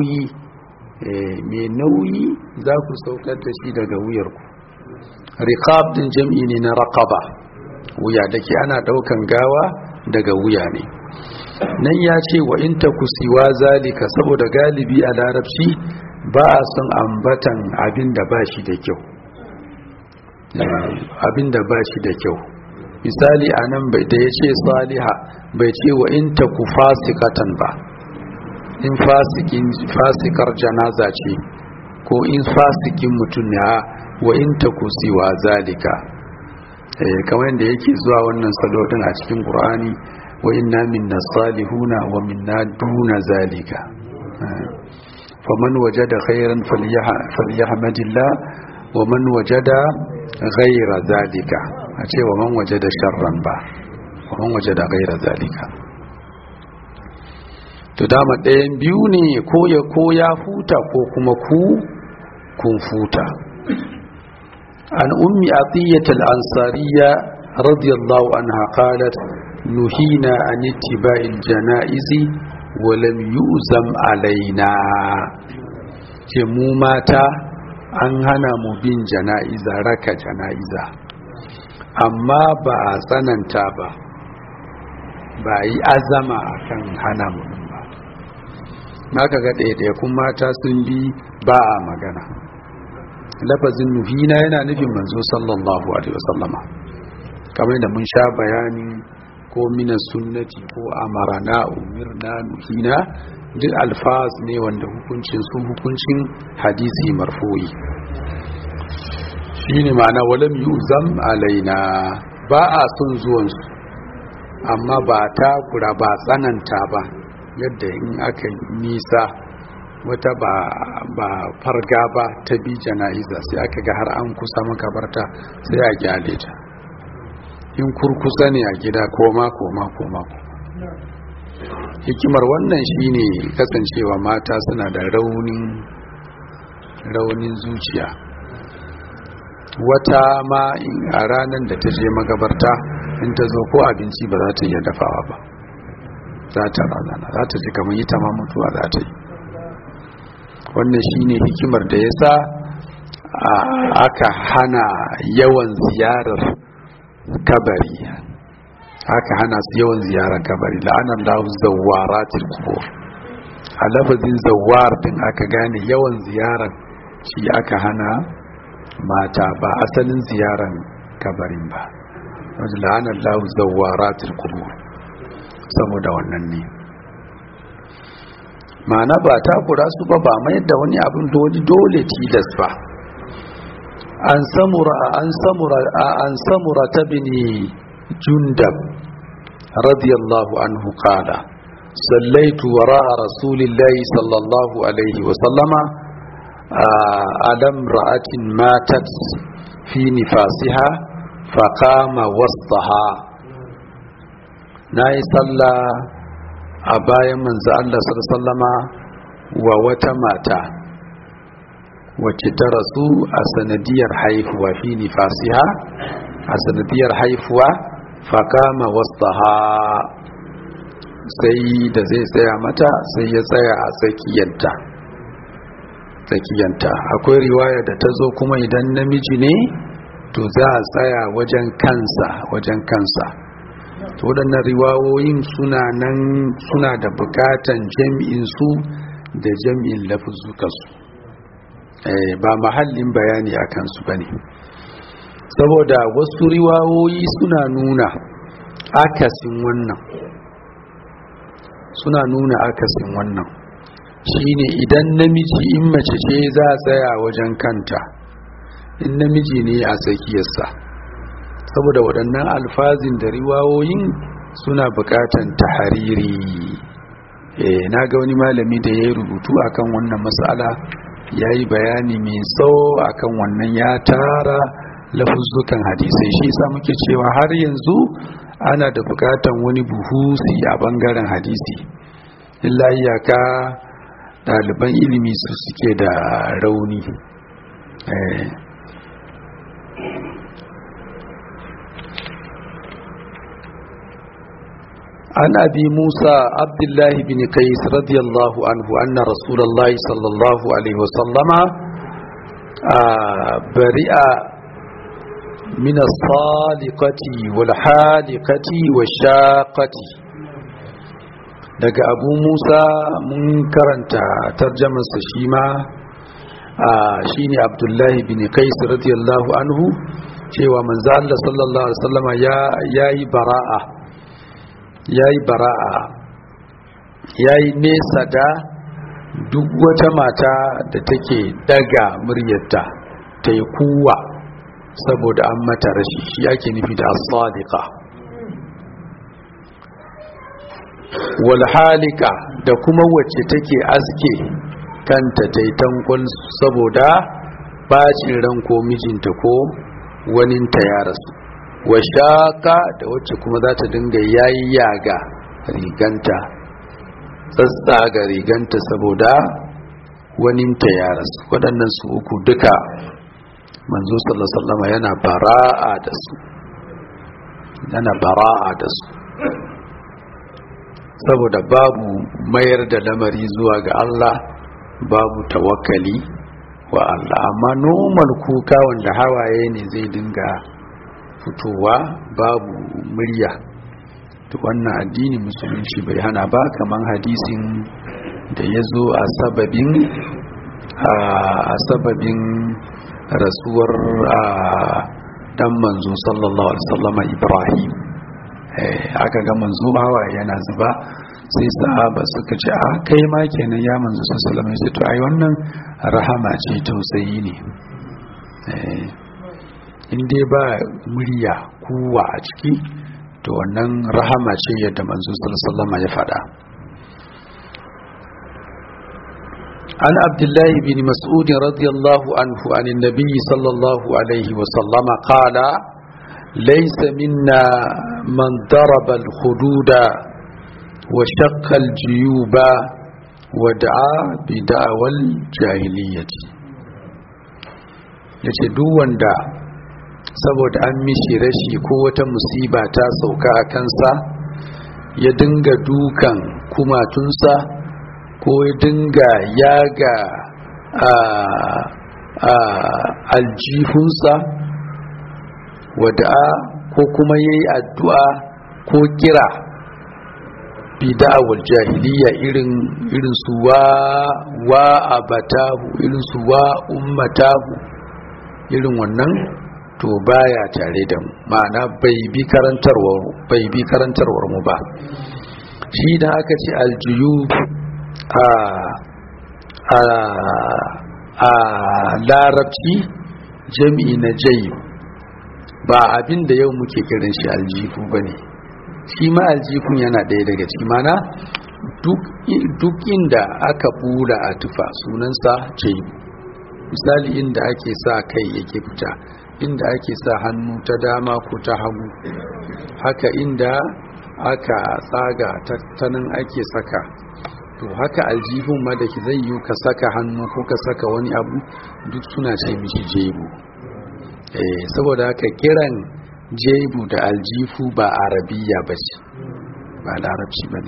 nauyi za ku saukar da shi daga wuyarku. riqab din jam'i ne na raqaba, wuya dake ana daukan gawa daga wuya ne. nan ya ce wa in taku siwa zalika, saboda galibi a larabci ba a son ambatan abinda ba shi da kyau. misali a nan da ya ce saliha bai ce wa in taku fasikatan ba, in fasikar janaza ce ko in fasikin mutum ne, wa in taku siwa zalika, kamar yadda yake zuwa wannan salo din a cikin Qur'ani, wa inna minna salihuna wa minna duna zalika, faman wajada khairan falyahmadillah wa man wajada ghaira zalika, a ce wa man wajada sharran ba, wa man wajada ghaira zalika. to dama ɗayan biyu ne, ko ya futa ko kuma kun futa. an ummi atiyat al-ansariya radiyallahu anha qalat nuhina an ittiba'il janaizi wa lam yuzam alaina, ce mu mata an hana mu bin jana'iza, raka jana'iza, amma ba a tsananta ba yi azama akan hana mu ba. naka ga ɗaiɗaikun mata sun bi ba a magana. lafazin nuhina yana nufin manzo sallallahu alaihi wasallama, kamar da mun sha bayani, ko minas sunnati ko amarana, umirna, nuhina, duk alfaz ne wanda hukuncin hadisi marfu'i. shine ma'ana walam yuzam alaina, ba a son zuwansu, amma ba takura ba tsananta ba, yadda in aka nisa wata ba farga ba ta bi jana'iza sai aka ga har an kusa makabarta sai a gyale ta. in kurkusa ne a gida koma. hikimar wannan shine kasancewa mata suna da raunin zuciya. wata ma a ranar da ta je magabarta in ta zo ko abinci ba za ta iya dafawa ba, za ta razana, za ta ji kamar ita ma mutuwa za ta yi. wannan shine hikimar da yasa aka hana yawan ziyarar kabari, aka hana su yawan ziyarar kabari. la'anar lahu zawaratil qubur, a lafazin zawar din aka gane yawan ziyarar shi aka hana mata, ba asalin ziyarar kabarin ba. wajen la'anar lahu zawaratil qubur, saboda wannan ne. ma'ana ba takura su ba mayar da wani abin dole tilas ba. an samura ta bini jundab radiyallahu anhu qala sallaitu wara'a rasulillahi sallallahu alaihi wasallama alam ra'atin matat fi nifasiha faqama wastaha. nayi sallah a bayan manzo Allah sallama wa wata mata wacce ta rasu a sanadiyar haifuwa fi nifasiha, a sanadiyar haifuwa faqama wastaha, sai da zai tsaya mata sai ya tsaya a tsakiyanta. akwai riwaya da ta zo kuma idan namiji ne to za a tsaya wajen kansa. to waɗannan riwayoyin suna da bukatan jam'in su da jam'in lafuzukansu, ba mahallin bayani a kansu ba ne, saboda wasu riwayoyi suna nuna akasin wannan shine idan namiji in mace ce za a tsaya wajen kanta, in namiji ne a tsakiyarsa, saboda waɗannan alfazin da riwayoyin suna buƙatan tahariri. na ga wani malami da ya yi rubutu akan wannan mas'ala, ya yi bayani mai tsawo akan wannan, ya tara lafuzzukan hadisai. shi sa muke cewa har yanzu ana da buƙatan wani buhusi a ɓangaren hadisi, illa iyaka ɗaliban ilimi su suke da rauni. عن أبي موسى عبد الله بن قيس رضي الله عنه أن رسول الله صلى الله عليه وسلم برئ من الصالقة والحالقة والشاقة. daga Abu Musa mun karanta tarjamarsa shi ma, shine Abdullahi bin Qais radiyallahu anhu, cewa manzo Allah sallallahu alaihi wasallama yayi nesa da duk wata mata da take daga muryarta ta yi kuwa saboda an mata rashi, shi ake nufi da as-sadiqa. wal halika, da kuma wacce take aske kanta ta yi tankon saboda bacin ran ko mijinta ko waninta ya rasu. washaka, da wacce kuma za ta dinga yayyaga riganta, tsatsaga riganta saboda waninta ya rasu. waɗannan su uku duka manzo sallallahu alaihi wasallam yana bara'a da su saboda babu mayar da lamari zuwa ga Allah, babu tawakkali wa Allah. amma normal kuka wanda hawaye ne zai dinga fitowa babu murya, to wannan addini musulunci bai hana ba, kaman hadisin da ya zo a sababin rasuwar dan manzo sallallahu alaihi wasallam Ibrahim. aka ga manzo hawaye yana zuba, sai sahaba suka ce a kai ma kenan ya manzo sallallahu alaihi wasallam, to ai wannan rahama ce, tausayi ne. in dai ba murya kuwa a ciki to wannan rahama ce yadda manzo sallallahu alaihi wasallam ya faɗa. an abdullahi bin mas'ud radiyallahu anhu an annabi sallallahu alaihi wasallam qala laysa minna man daraba al-hududa wa shaqqa al-juyuba wa da'a bi da'wal jahiliyyati. yace duk wanda saboda an mishi rashi ko wata musiba ta sauka a kansa ya dinga dukan kumatunsa ko ya dinga yaga aljihunsa wada'a ko kuma yayi addu'a ko kira bid'awul jahiliya irin su wa abatahu irin su wa ummatahu irin wannan to baya tare da mu, ma'ana bai bi karantarwar mu ba. shi da aka ce aljuyub a larabci jami'i na jayi, ba abin da yau muke kiran shi aljihu ba ne. shi ma aljihun yana ɗaya daga ciki, mana duk inda aka bula a tufa sunansa jayi. misali inda ake sa kai yake fita, inda ake sa hannu ta dama ko ta hagu, haka inda aka tsaga tattanin ake saka, to haka aljihun ma da zai yi ka saka hannu ko ka saka wani abu duk suna ce mishi jebu. Saboda haka kiran jebu da aljihu ba arabiya ba ce, ba larabci ba ne.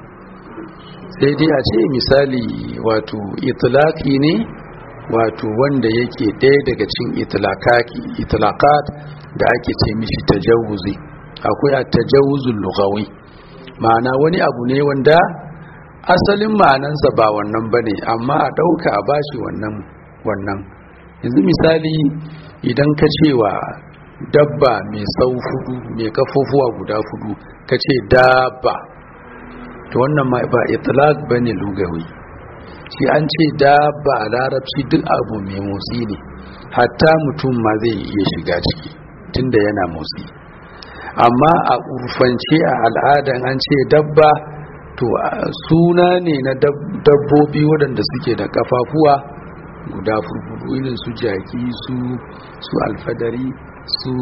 sai dai a ce misali wato itilaki ne, wato wanda yake ɗaya daga cikin itilakat da ake ce mishi tajawuzi. akwai a tajawuzul lughawi, ma'ana wani abu ne wanda asalin ma'anansa ba wannan bane, amma a ɗauka a bashi wannan. yanzu misali idan ka cewa dabba mai sau hudu mai kafofuwa guda hudu ka ce dabba, to wannan ma ba itlaq bane lugawi. shi an ce dabba a larabci duk abu mai motsi ne, hatta mutum ma zai iya shiga ciki tunda yana motsi. amma a urfance a al'adan an ce dabba to suna ne na dabbobi waɗanda suke da kafafuwa guda furfudu, irin su jaki, su alfadari, su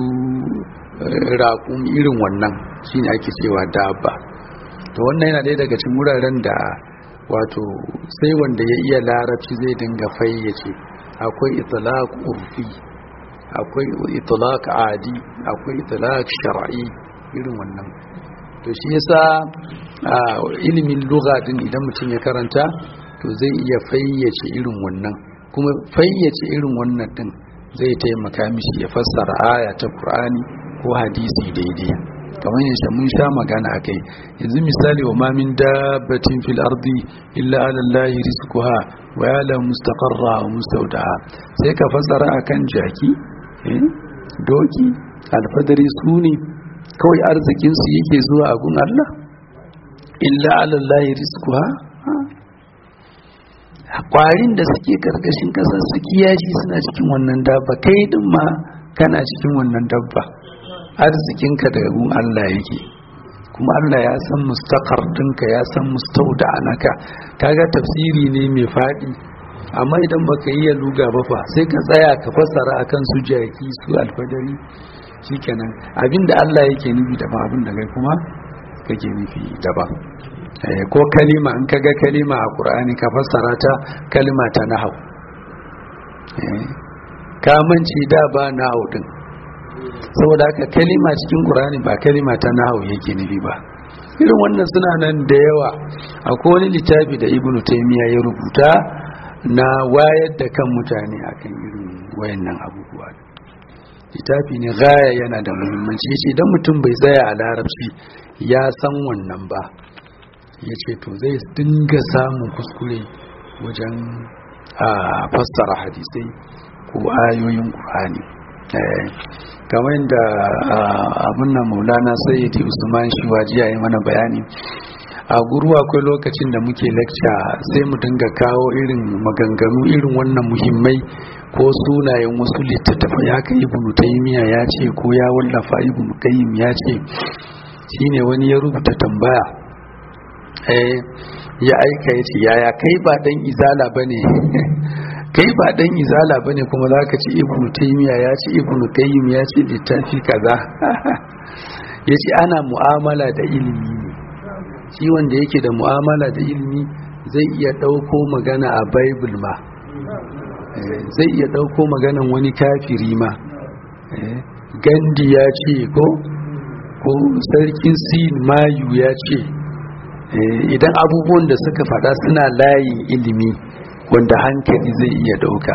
raƙum, irin wannan shine ake cewa dabba. to wannan yana ɗaya daga cikin wuraren da wato sai wanda ya iya larabci zai dinga fayyace. akwai itlaq urfi, akwai itlaq adi, akwai itlaq shar'i, irin wannan. to shi yasa ilimin lugha din idan mutum ya karanta to zai iya fayyace irin wannan, kuma fayyace irin wannan din zai taimaka mishi ya fassara aya ta Qur'ani ko hadisi daidai. kamar yadda mun sha magana akai, yanzu misali wa ma min dabbatin fil ardi illa ala allahi rizquha wa ya'lamu mustaqarra wa mustawdaha, sai ka fassara akan jaki, doki, alfadari, su ne kawai arzikin su yake zuwa a gun Allah, illa ala allahi rizquha. kwarin da suke karkashin kasar su kiyashi suna cikin wannan dabba, kai din ma kana cikin wannan dabba. arzikinka daga gun Allah yake, kuma Allah ya san mustaqar dinka, ya san mustaudanaka. kaga tafsiri ne mai fadi, amma idan baka yi luga ba fa sai ka tsaya ka fassara akan su jaki, su alfadari, shikenan abinda Allah yake nufi daban, abinda kai kuma kake nufi daban. ko kalima, in kaga kalima a Qur'ani ka fassara ta kalima ta nahwu, ka mance da ba nahwu din, saboda haka kalima cikin Qur'ani ba kalima ta nahwu yake nufi ba. irin wannan suna nan da yawa. akwai wani littafi da Ibn Taymiyyah ya rubuta na wayar da kan mutane akan irin wayannan abubuwa. littafi ne gaya yana da muhimmanci. yace idan mutum bai tsaya a larabci ya san wannan ba, yace to zai dinga samun kuskure wajen fassara hadisai ko ayoyin Qur'ani. kamar yadda abin nan Maulana Sayyidi Usman Shiwaji ya yi mana bayani a guru. akwai lokacin da muke lecture sai mu dinga kawo irin maganganu irin wannan muhimmai ko sunayen wasu littattafai, ya kai Ibn Taymiyyah ya ce ko ya wallafa Ibn Qayyim ya ce. shine wani ya rubuta tambaya, ya aika ya ce yaya kai ba dan izala bane kai ba dan izala bane kuma zaka ci Ibn Taymiyyah ya ce, Ibn Qayyim ya ce littafi kaza. yace ana mu'amala da ilimi ne, shi wanda yake da mu'amala da ilimi zai iya dauko magana a Bible ma, zai iya dauko maganan wani kafiri ma. Gandhi ya ce ko sarkin Sin Mayu ya ce. idan abubuwan da suka faɗa suna layin ilimi wanda hankali zai iya dauka.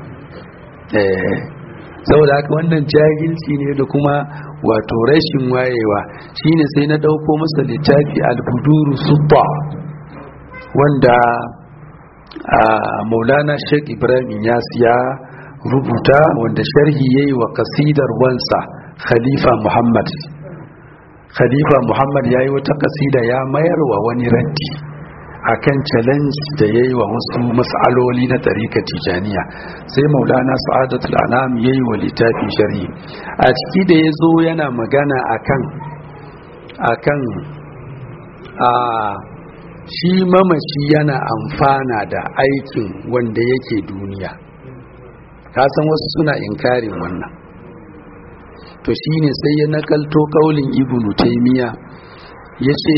Saboda haka wannan jahilci ne da kuma wato rashin wayewa. Shine sai na dauko masa littafi al-buduru subba wanda Maulana Sheikh Ibrahim Inyas ya rubuta, wanda sharhi yayi wa kasidar wansa Khalifa Muhammad yayi wata kasida ya mayar wa wani raddi akan challenge da yayi wa wasu mas'aloli na tariqa tijaniya. Sai Maulana Sa'adatul Anam yayi wa littafin sharhi. A ciki da yazo yana magana akan shi mamaci yana amfana da aikin wanda yake duniya. Kasan wasu suna inkarin wannan. To shine sai ya nakalto kaulin Ibn Taymiyyah yace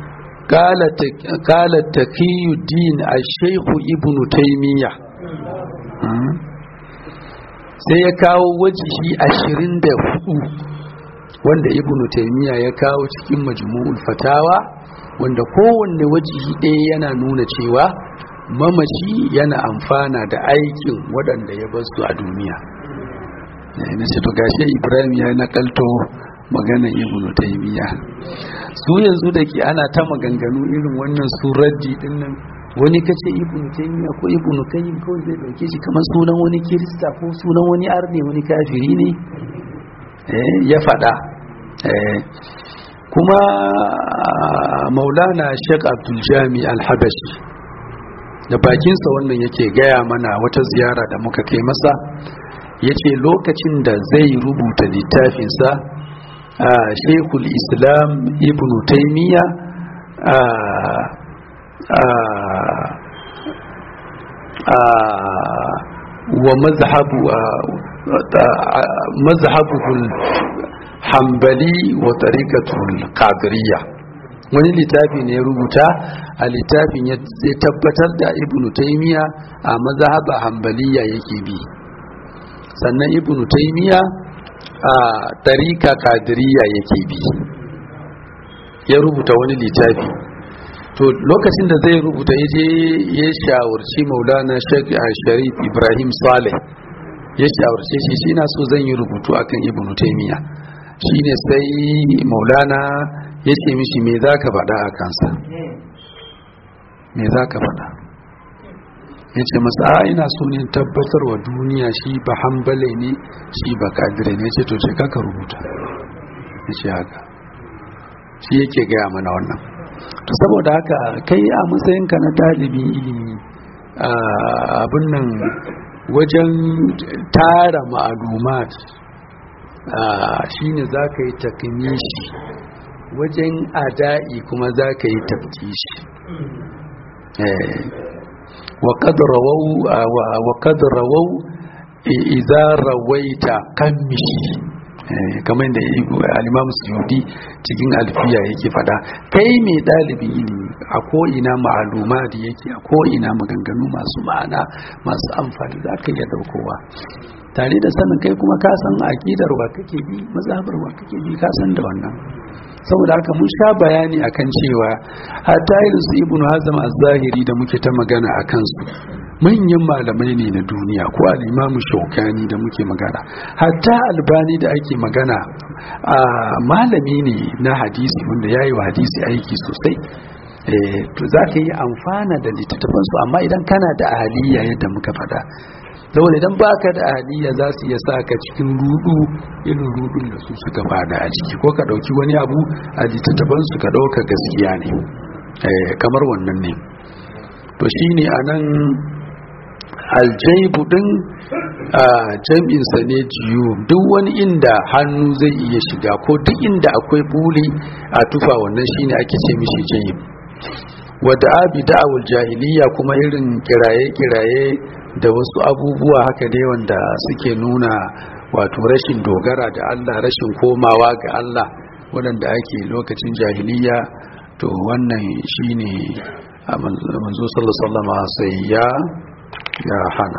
qala Taqiyuddin al-Shaykh Ibn Taymiyyah. Sai ya kawo wajihi 24 wanda Ibn Taymiyyah ya kawo cikin Majmu'ul Fatawa, wanda kowanne wajihi ɗaya yana nuna cewa mamaci yana amfana da aikin waɗanda ya basu a duniya. Na ce to gashe Ibrahim ya nakalto magana Ibn Taymiyyah. Su yanzu da ke ana ta maganganu irin wannan su raddi din nan, wani kace Ibn Taymiyyah ko Ibn Qayyim kawai zai dauke shi kamar sunan wani kirista ko sunan wani arne, wani kafiri ne ya faɗa. Kuma Maulana Sheikh Abdul Jami Al-Habashi da bakinsa wannan yake gaya mana wata ziyara da muka kai masa, yace lokacin da zai rubuta littafinsa Sheikhul Islam Ibn Taymiyyah wa mazhabul Hanbali wa tariqatul Qadiriyya, wani littafi ne ya rubuta. A littafin ya tabbatar da Ibn Taymiyyah a mazhaba Hanbaliya yake bi, sannan Ibn Taymiyyah a tariqa Qadiriyya yake bi. Ya rubuta wani littafi. To lokacin da zai rubuta yaje ya shawarci Maulana Sheikh Sharif Ibrahim Saleh, ya shawarce shi ina so zan yi rubutu akan Ibn Taymiyyah. Shine sai Maulana ya ce mishi me zaka faɗa a kansa, me zaka faɗa? Ya ce masa ina so ne tabbatar wa duniya shi ba Hanbali ne, shi ba Kadiri ne. Ya ce to ce ka rubuta. Ya ce haka, shi yake gaya mana wannan. To saboda haka kai a matsayinka na ɗalibin ilimi, abin nan wajen tara ma'alumat shine za ka yi takmishi, wajen ada'i kuma za ka yi taftishi. wa qad rawaw idza rawaita kammishi, kamar da al-Imam Suyuti cikin alfiya yake fada. Kai mai ɗalibin ilimi a ko'ina ma'aluma da yake, a ko'ina maganganu masu ma'ana masu amfani za ka iya daukowa, tare da sanin kai kuma ka san aqidar wa kake bi, mazhabar wa kake bi, ka san da wannan. Saboda haka mun sha bayani akan cewa hatta irin su Ibn Hazm az-Zahiri da muke ta magana akan su, manyan malamai ne na duniya, ko al-Imam Shawkani da muke magana, hatta Albani da ake magana malami ne na hadisi wanda yayi wa hadisi aiki sosai. To za ka yi amfana da littattafansu, amma idan kana da ahaliya yadda muka faɗa, saboda idan baka da ahaliya za su iya sa ka cikin rudu, irin rudun da su suka fada a ciki, ko ka ɗauki wani abu a littattafansu ka ɗauka gaskiya ne, kamar wannan ne. to shine anan aljaibu din jam'insa ne jiyu, duk wani inda hannu zai iya shiga ko duk inda akwai buli a tufa, wannan shine ake ce mishi jaib. wadda abi da'awul jahiliya kuma irin kiraye-kiraye da wasu abubuwa haka dai wanda suke nuna wato rashin dogara da Allah, rashin komawa ga Allah waɗanda ake lokacin jahiliya, to wannan shine manzo sallallahu alaihi wasallam sai ya hana.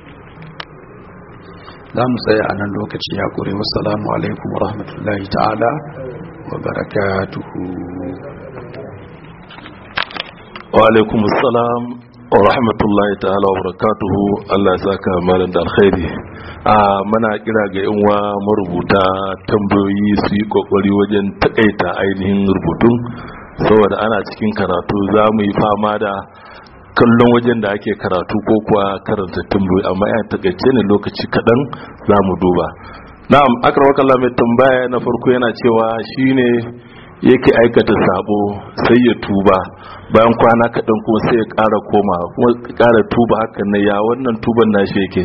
za mu tsaya a nan lokaci ya kure. wassalamu alaikum wa rahmatullahi ta'ala wa barakatuhu. wa alaikum assalam wa rahmatullahi ta'ala wa barakatuhu. Allah ya saka malam da alkhairi. Muna kira ga yan uwa marubuta tambayoyi su yi kokari wajen takaita ainihin rubutun, saboda ana cikin karatu za mu yi fama da kallon wajen da ake karatu ko kuwa karanta tambayoyi, amma ya takaice ne lokaci kaɗan za mu duba. Na'am, akramakallah, mai tambaya na farko yana cewa shine yake aikata sabo sai ya tuba, bayan kwana kaɗan kuma sai ya ƙara koma kuma ƙara tuba, hakan ne ya wannan tuban nashi yake?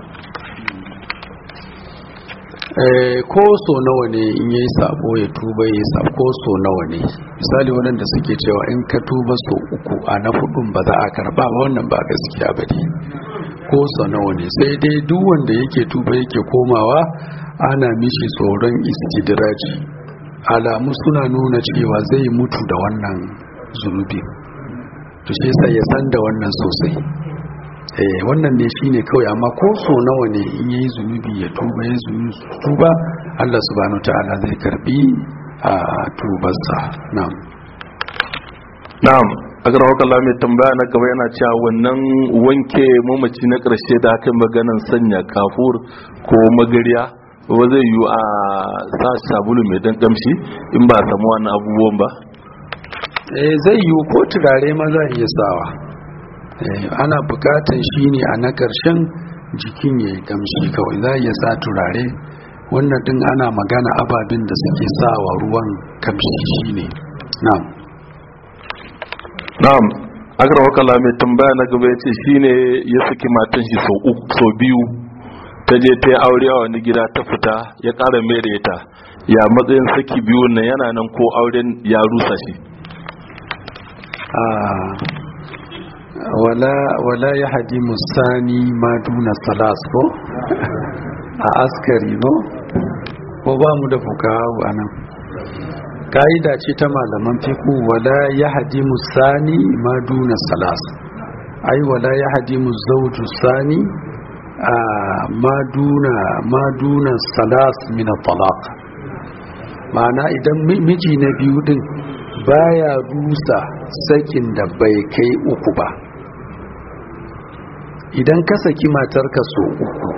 Ko so nawa ne in yayi sabo ya tuba, ya sabo ko so nawa ne? Misali waɗanda suke cewa in ka tuba so uku a na hudun ba za a karba ba, wannan ba gaskiya ba ne. Ko so nawa ne, sai dai duk wanda yake tuba yake komawa ana mishi tsoron istidraji. Alamu suna nuna cewa zai mutu da wannan zunubi, to shi sai ya san da wannan sosai. Wannan ne shine kawai, amma ko so nawa ne in yayi zunubi ya tuba, ya tuba, Allah subhanahu ta'ala zai karbi a tubarsa. Na'am, agar wakalla mai tambaya na gaba yana cewa wannan wanke mamaci na karshe da aka maganan sanya kafur ko magariya ba zai yi a sa sabulu mai dan kamshi in ba samu wannan abubuwan ba? Zai yi, ko turare ma za a iya sawa. Ana bukatan shi ne a na ƙarshen jikin ya yi kamshi kawai, za a iya sa turare. Wannan din ana magana ababen da suke sawa ruwan kamshi shi ne. Na'am, agar wakala mai tambaya na gaba ya ce shi ne ya saki matan shi sau biyu, ta je ta yi aure a wani gida, ta fita ya ƙara mere ta, ya matsayin saki biyu nan yana nan ko auren ya rusa shi? wala ya haji musani ma duna salas ko a askari no, ko ba mu da fukawa a nan. Ka'ida ce ta malaman fiqh, wala ya haji musani ma duna salas, ai wala ya haji muzawju sani ma duna salas min talaq. ma'ana idan miji na biyu din baya rusa sakin da bai kai uku ba. Idan ka saki matarka so uku,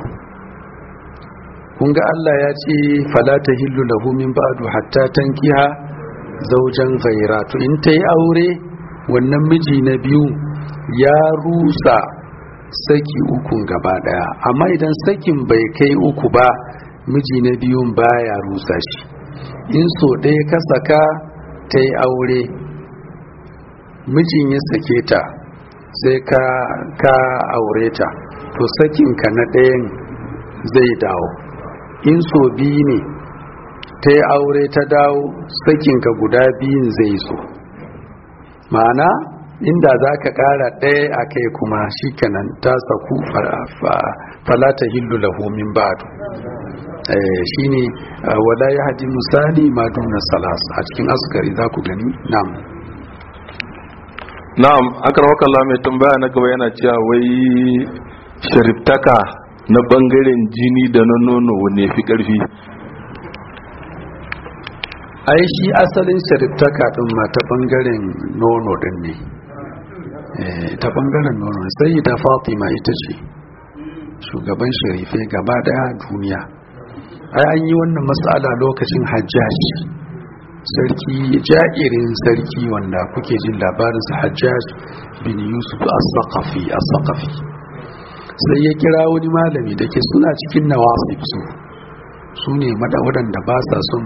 kunga Allah ya ce fala tahillu lahu min ba'du hatta tankiha zawjan ghayra, to in tayi aure wannan miji na biyu ya rusa saki ukun gaba daya. Amma idan sakin bai kai uku ba, miji na biyun baya rusa shi. In so ɗaya ka saka ta yi aure, mijin ya sake ta sai ka aure ta, to sakinka na ɗayan zai dawo. In so biyu ne ta yi aure ta dawo, sakinka guda biyun zai so. Ma'ana inda za ka ƙara ɗaya a kai kuma shi kanan ta saku falata hillu lahu min ba'du. Shi ne wala ya haji misali ma duna salas, a cikin askari za ku gani. Na'am, aka rawaka Allah mai tambaya na gaba yana cewa wai shariftaka na bangaren jini da na nono wanne fi karfi? Ai shi asalin shariftaka din ma ta bangaren nono din ne, ta bangaren nono. Sai da Fatima ita ce shugaban sharifai gaba daya duniya. Ai an yi wannan matsala lokacin Hajjaj, sarki ja'irin sarki wanda kuke jin labarinsa, Hajjaj bin Yusuf as-Saqafi. Sai ya kira wani malami da ke suna cikin nawasib, su ne waɗanda ba sa son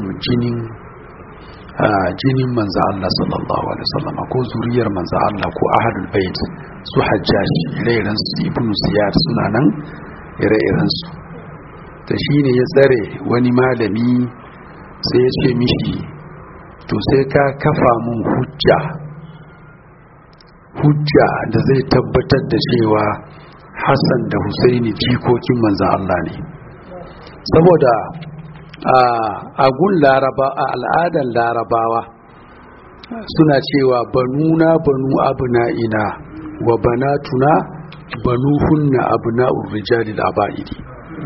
jinin manzo Allah sallallahu alaihi wasallam ko zuriyar manzo Allah ko ahlul bait. Su Hajjaj ire-iren su Ibn Ziyad suna nan ire-iren su. Ta shine ya tsare wani malami sai ya ce mishi, to sai ka kafa mun hujja da zai tabbatar da cewa Hassan da Husaini jikokin manzo Allah ne. Saboda a gun laraba, a al'adar larabawa suna cewa banuna banu abna'ina wa banatuna banuhunna abna'ur rijalil aba'idi.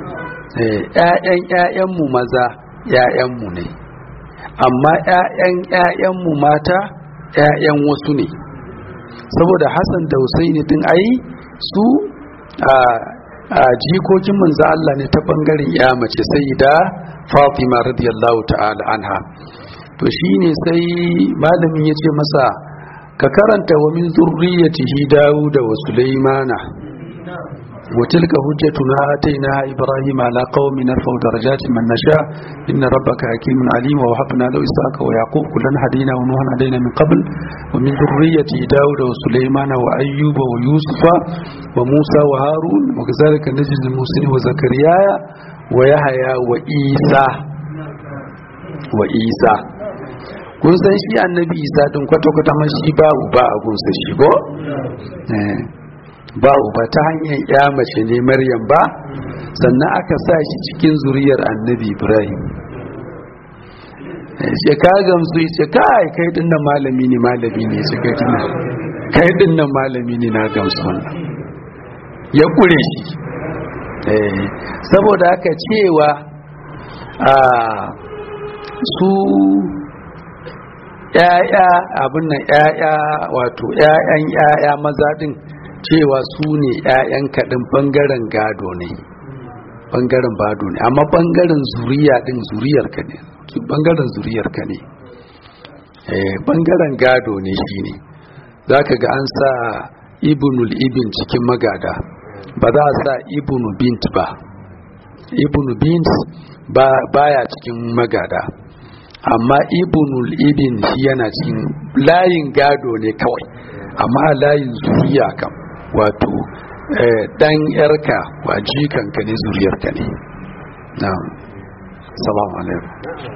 ƴaƴanmu maza ƴaƴanmu ne, amma ƴaƴanmu mata ƴaƴan wasu ne. saboda Hassan da Husaini din ai su a jikokin manzo Allah ne ta bangaren ya mace sayyida Fatima radiyallahu ta'ala anha. To shine sai malamin yace masa ka karanta wa min zurriyatihi Dawud wa Sulaimana wa tilka hujjatuna atainaha Ibrahim ala qaumi narfa'u darajatin man nasha inna rabbaka hakimun alim wa wahabna lahu Ishaqa wa Yaqub kullan hadayna wa Nuhan hadayna min qabl wa min zurriyyati Dawud wa Sulaimana wa Ayyuba wa Yusufa wa Musa wa Harun wa kadhalika najzi al-muhsinin wa Zakariya wa Yahya wa Isa kun san shi annabi Isa din kwata-kwata man shi ba uba a gunsa shi ko ba uba ta hanyar ya mace ne Maryam ba, sannan aka sa shi cikin zuriyar annabi Ibrahim. Ce ka gamsu ce kai dinnan malami ne ce kai dinnan malami ne na gamsu wannan ya kure shi. Saboda haka cewa su ‘ya'ya abin nan ‘ya'ya wato ‘ya'yan ‘ya'ya maza din cewa su ne ‘ya'yan kaɗin ɓangaren gado ne ɓangaren bado ne amma ɓangaren zuriya ɗin zuriyarka ne ɓangaren zuriyarka ne ɓangaren gado ne shi ne za ka ga an sa ibnul ibn cikin magada ba za a sa ibnu bint ba ibnu bint baya cikin magada amma ibnul ibn shi yana cikin layin gado ne kawai amma layin zuriya kam wato dan yarka wa jikanka ne zuriyarka ne. Na'am. Assalamu alaikum.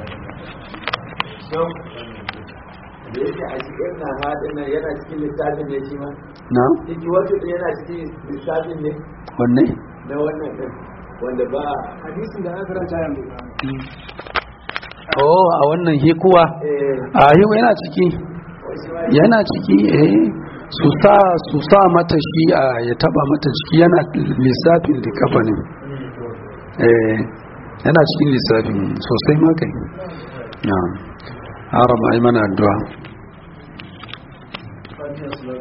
Da yake a cikin na hadin nan yana cikin lissafin ne shi ma? Na'am. Ciki wato yana cikin lissafin ne? Wanne? Na wannan din wanda ba hadisin da aka karanta yanzu. Oh, a wannan hikuwa? A hiwa yana ciki. Yana ciki su sa mata shi ya taba mata ciki yana lissafin da kafanin yana cikin lissafin sosai makai na haram ai mana addu'a